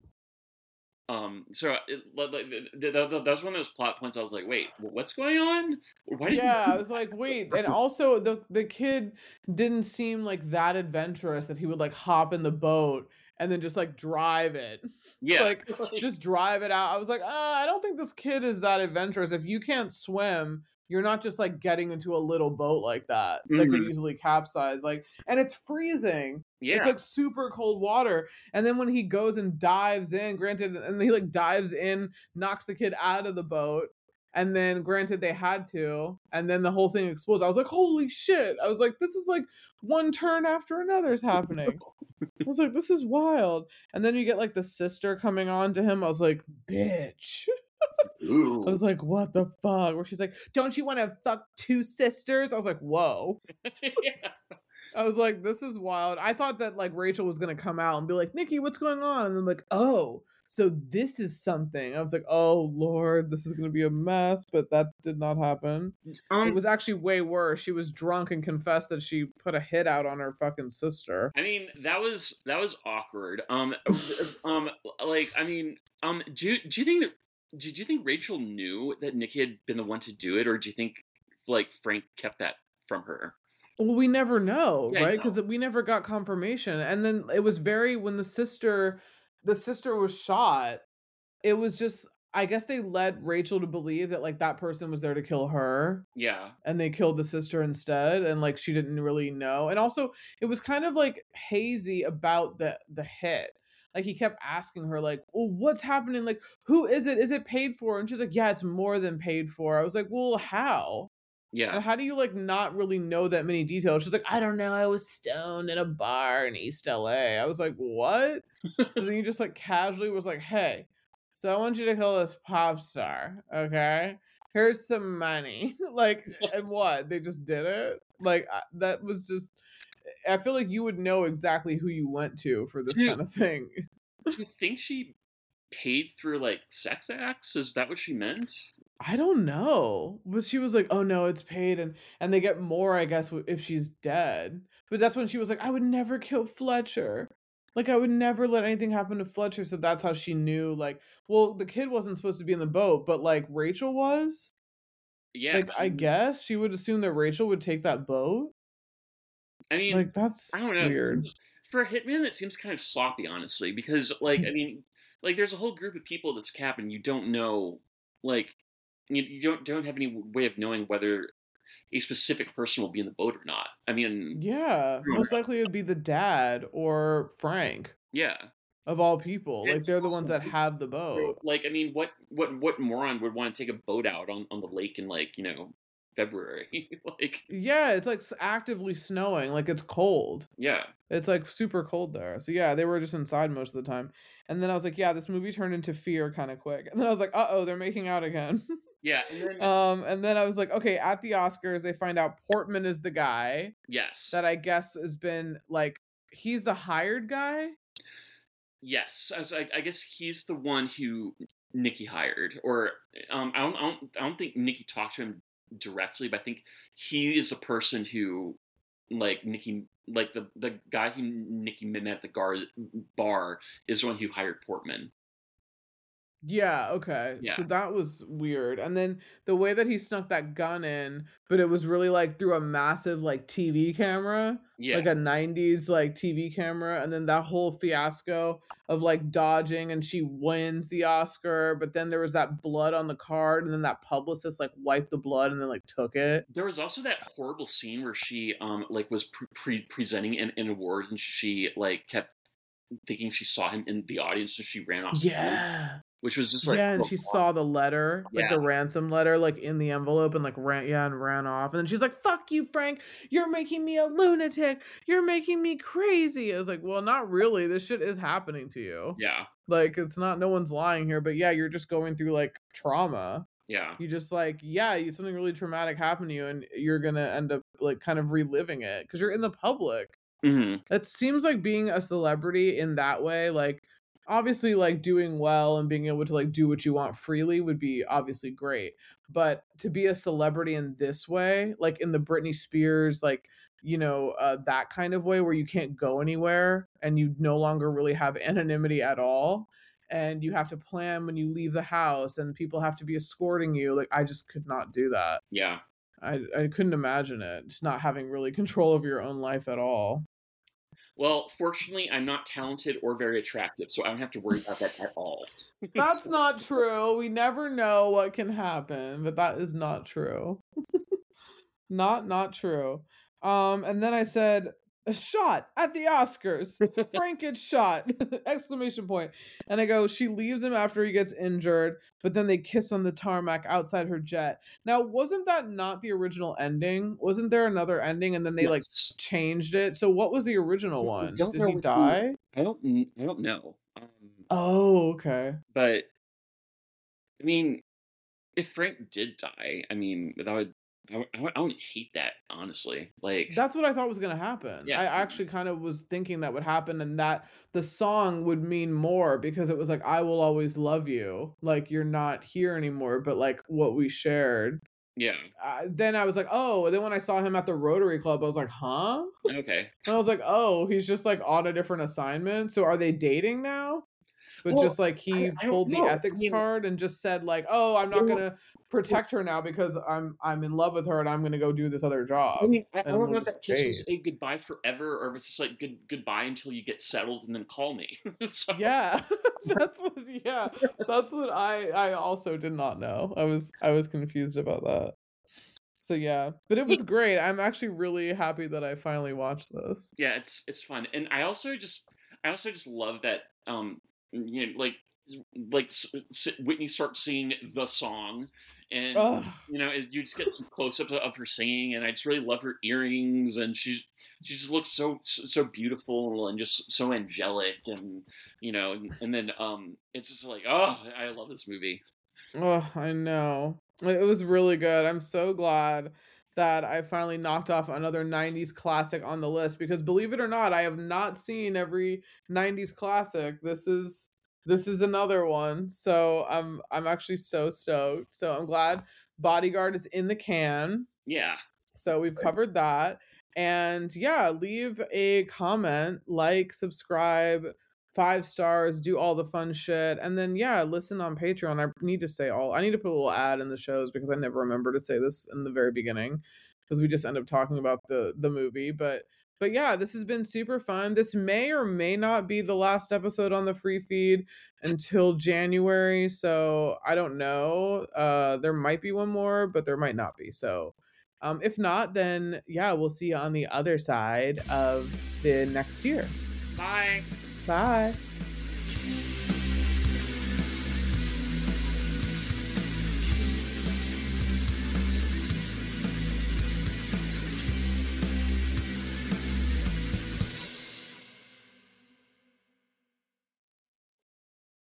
um, so it, like, like, th- th- th- that's one of those plot points. I was like, wait, what's going on? Why did Yeah, I he? was like, wait, So, and also the the kid didn't seem like that adventurous that he would like hop in the boat and then just like drive it. yeah, Like like, just drive it out. I was like, uh, I don't think this kid is that adventurous. If you can't swim, you're not just like getting into a little boat like that that could mhm, easily capsize. Like, and it's freezing. It's yeah, like super cold water. And then when he goes and dives in, granted, and he like dives in, knocks the kid out of the boat. And then, granted, they had to, and then the whole thing explodes. I was like, "Holy shit!" I was like, "This is like one turn after another is happening." I was like, "This is wild." And then you get like the sister coming on to him. I was like, "Bitch!" I ooh, was like, "What the fuck?" Where she's like, "Don't you want to fuck two sisters?" I was like, "Whoa!" yeah. I was like, "This is wild." I thought that like Rachel was gonna come out and be like, "Nikki, what's going on?" And I'm like, "Oh, so this is something." I was like, "Oh Lord, this is gonna be a mess," but that did not happen. It Um, was actually way worse. She was drunk and confessed that she put a hit out on her fucking sister. I mean, that was that was awkward. Um, um, like, I mean, um, do you, do you think that did you think Rachel knew that Nikki had been the one to do it, or do you think like Frank kept that from her? Well, we never know, Yeah, I right? know. Because we never got confirmation. And then it was very when the sister, the sister was shot. It was just, I guess they led Rachel to believe that like that person was there to kill her, Yeah, and they killed the sister instead, and like she didn't really know. And also it was kind of like hazy about the the hit. Like he kept asking her like, "Well, what's happening? Like, who is it? Is it paid for?" And she's like, "Yeah, it's more than paid for." I was like, "Well, how?" yeah. And how do you like not really know that many details?" She's like, "I don't know. I was stoned in a bar in East L A." I was like, "What?" So then you just like casually was like, "Hey, so I want you to kill this pop star, okay? Here's some money." Like, and what? They just did it? Like, I- that was just, I feel like you would know exactly who you went to for this Do kind of thing. do you think she paid through like sex acts? Is that what she meant? I don't know. But she was like, "Oh no, it's paid," and and they get more, I guess, w- if she's dead. But that's when she was like, "I would never kill Fletcher." Like, I would never let anything happen to Fletcher, so that's how she knew, like well, the kid wasn't supposed to be in the boat, but, like, Rachel was? Yeah, Like, I I mean guess she would assume that Rachel would take that boat? I mean, Like, I that's don't know, it weird. seems for a hitman, it seems kind of sloppy, honestly, because, like, I Mhm. mean, like, there's a whole group of people that's cabin, you don't know, like, you you don't don't have any w way of knowing whether a specific person will be in the boat or not. I mean, Yeah, I don't know. most likely it'd be the dad or Frank, Yeah. of all people, And like, they're it's the ones also that it's have the boat. like, I mean, what what what moron would wanna take a boat out on on the lake in, like, you know, February? Like Yeah, it's, like, s actively snowing, like, it's cold. Yeah. It's, like, super cold there, so, yeah, they were just inside most of the time, and then I was like, "Yeah, this movie turned into Fear kinda quick," and then I was like, "Uh-oh, they're making out again." Yeah, and then Um, and then I was like, "Okay," at the Oscars, they find out Portman is the guy Yes. that I guess has been, like he's the hired guy? Yes, I was like, I guess he's the one who Nikki hired, or, um, I don't I don't I don't think Nikki talked to him directly, but I think he is the person who, like, Nikki like, the the guy who Nikki met at the gar bar is the one who hired Portman. Yeah, okay, so Yeah. that was weird, and then the way that he snuck that gun in, but it was really, like, through a massive, like, TV camera, Yeah. like a nineties, like, TV camera, and then that whole fiasco of, like, dodging, and she wins the Oscar, but then there was that blood on the card, and then that publicist, like, wiped the blood and then, like, took it. There was also that horrible scene where she, um, like, was pre pre presenting an an award, and she, like, kept thinking she saw him in the audience, so she ran off stage, Yeah. which was just like, Yeah, and "Oh, she God." saw the letter, like, Yeah. the ransom letter, like, in the envelope and, like, ran yeah, and ran off, and then she's like, "Fuck you, Frank! You're making me a lunatic! You're making me crazy!" I was like, "Well, not really, this shit is happening to you." Yeah. Like, it's not no one's lying here, but, yeah, you're just going through, like, trauma. Yeah. You just, like yeah, you something really traumatic happened to you, and you're gonna end up, like, kind of reliving it, 'cause you're in the public. Mhm. It seems like being a celebrity in that way, like, obviously, like, doing well and being able to, like, do what you want freely would be obviously great, but to be a celebrity in this way, like, in the Britney Spears, like, you know, uh, that kind of way where you can't go anywhere, and you no longer really have anonymity at all, and you have to plan when you leave the house, and people have to be escorting you, like, I just could not do that. Yeah. I I couldn't imagine it, just not having really control of your own life at all. Well, fortunately, I'm not talented or very attractive, so I don't have to worry about that at all. That's So not true, we never know what can happen, but that is not true. Not not true. Um, and then I said, "A shot at the Oscars! Frank gets shot!" Exclamation point, and I go, "She leaves him after he gets injured, but then they kiss on the tarmac outside her jet." Now, wasn't that not the original ending? Wasn't there another ending, and then they, like, Yes. changed it? So what was the I original I one? don't Did know he what the die? I don't kn I don't know, um Oh, okay. but I mean, if Frank did die, I mean, that would I would I would I wouldn't hate that, honestly, like That's what I thought was gonna happen. Yeah, I same. actually kind of was thinking that would happen and that the song would mean more because it was like, "I will always love you," like, "You're not here anymore, but, like, what we shared." Yeah. Uh, then I was like, "Oh," then when I saw him at the Rotary Club, I was like, "Huh?" Okay. And I was like, "Oh, he's just, like, on a different assignment? So are they dating now?" But Well, just, like, I he I don't pulled the know, I ethics mean card and just said, like, "Oh, I'm not Well gonna well protect her now because I'm I'm in love with her and I'm gonna go do this other I job, mean, I I and don't we'll know if just that kiss was date." a goodbye forever or if it's just, like, good goodbye until you get settled and then call me. So Yeah, that's what yeah, that's what I I also did not know. I was I was confused about that. So, yeah, but it was He great, I'm actually really happy that I finally watched this. Yeah, it's it's fun, and I also just I also just love that, um, you know, like like, s s Whitney starts singing the song, and, Ugh. you know, and you just get some close-ups of her singing, and I just really love her earrings, and she she just looks so so beautiful and just so angelic, and, you know, and then, um, it's just like, oh, I love this movie. Ugh, I know. It was really good, I'm so glad that I finally knocked off another nineties classic on the list because believe it or not, I have not seen every nineties classic. This is this is another one, so I'm I'm actually so stoked. So I'm glad Bodyguard is in the can. Yeah. So That's we've good. covered that, And yeah, leave a comment, like, subscribe, five stars, do all the fun shit. And then yeah, listen on Patreon. I need to say all I need to put a little ad in the shows because I never remember to say this in the very beginning because we just end up talking about the the movie. But but yeah, this has been super fun. This may or may not be the last episode on the free feed until January. So I don't know. Uh there might be one more, but there might not be. So um, if not, then yeah, we'll see you on the other side of the next year. Bye. Bye.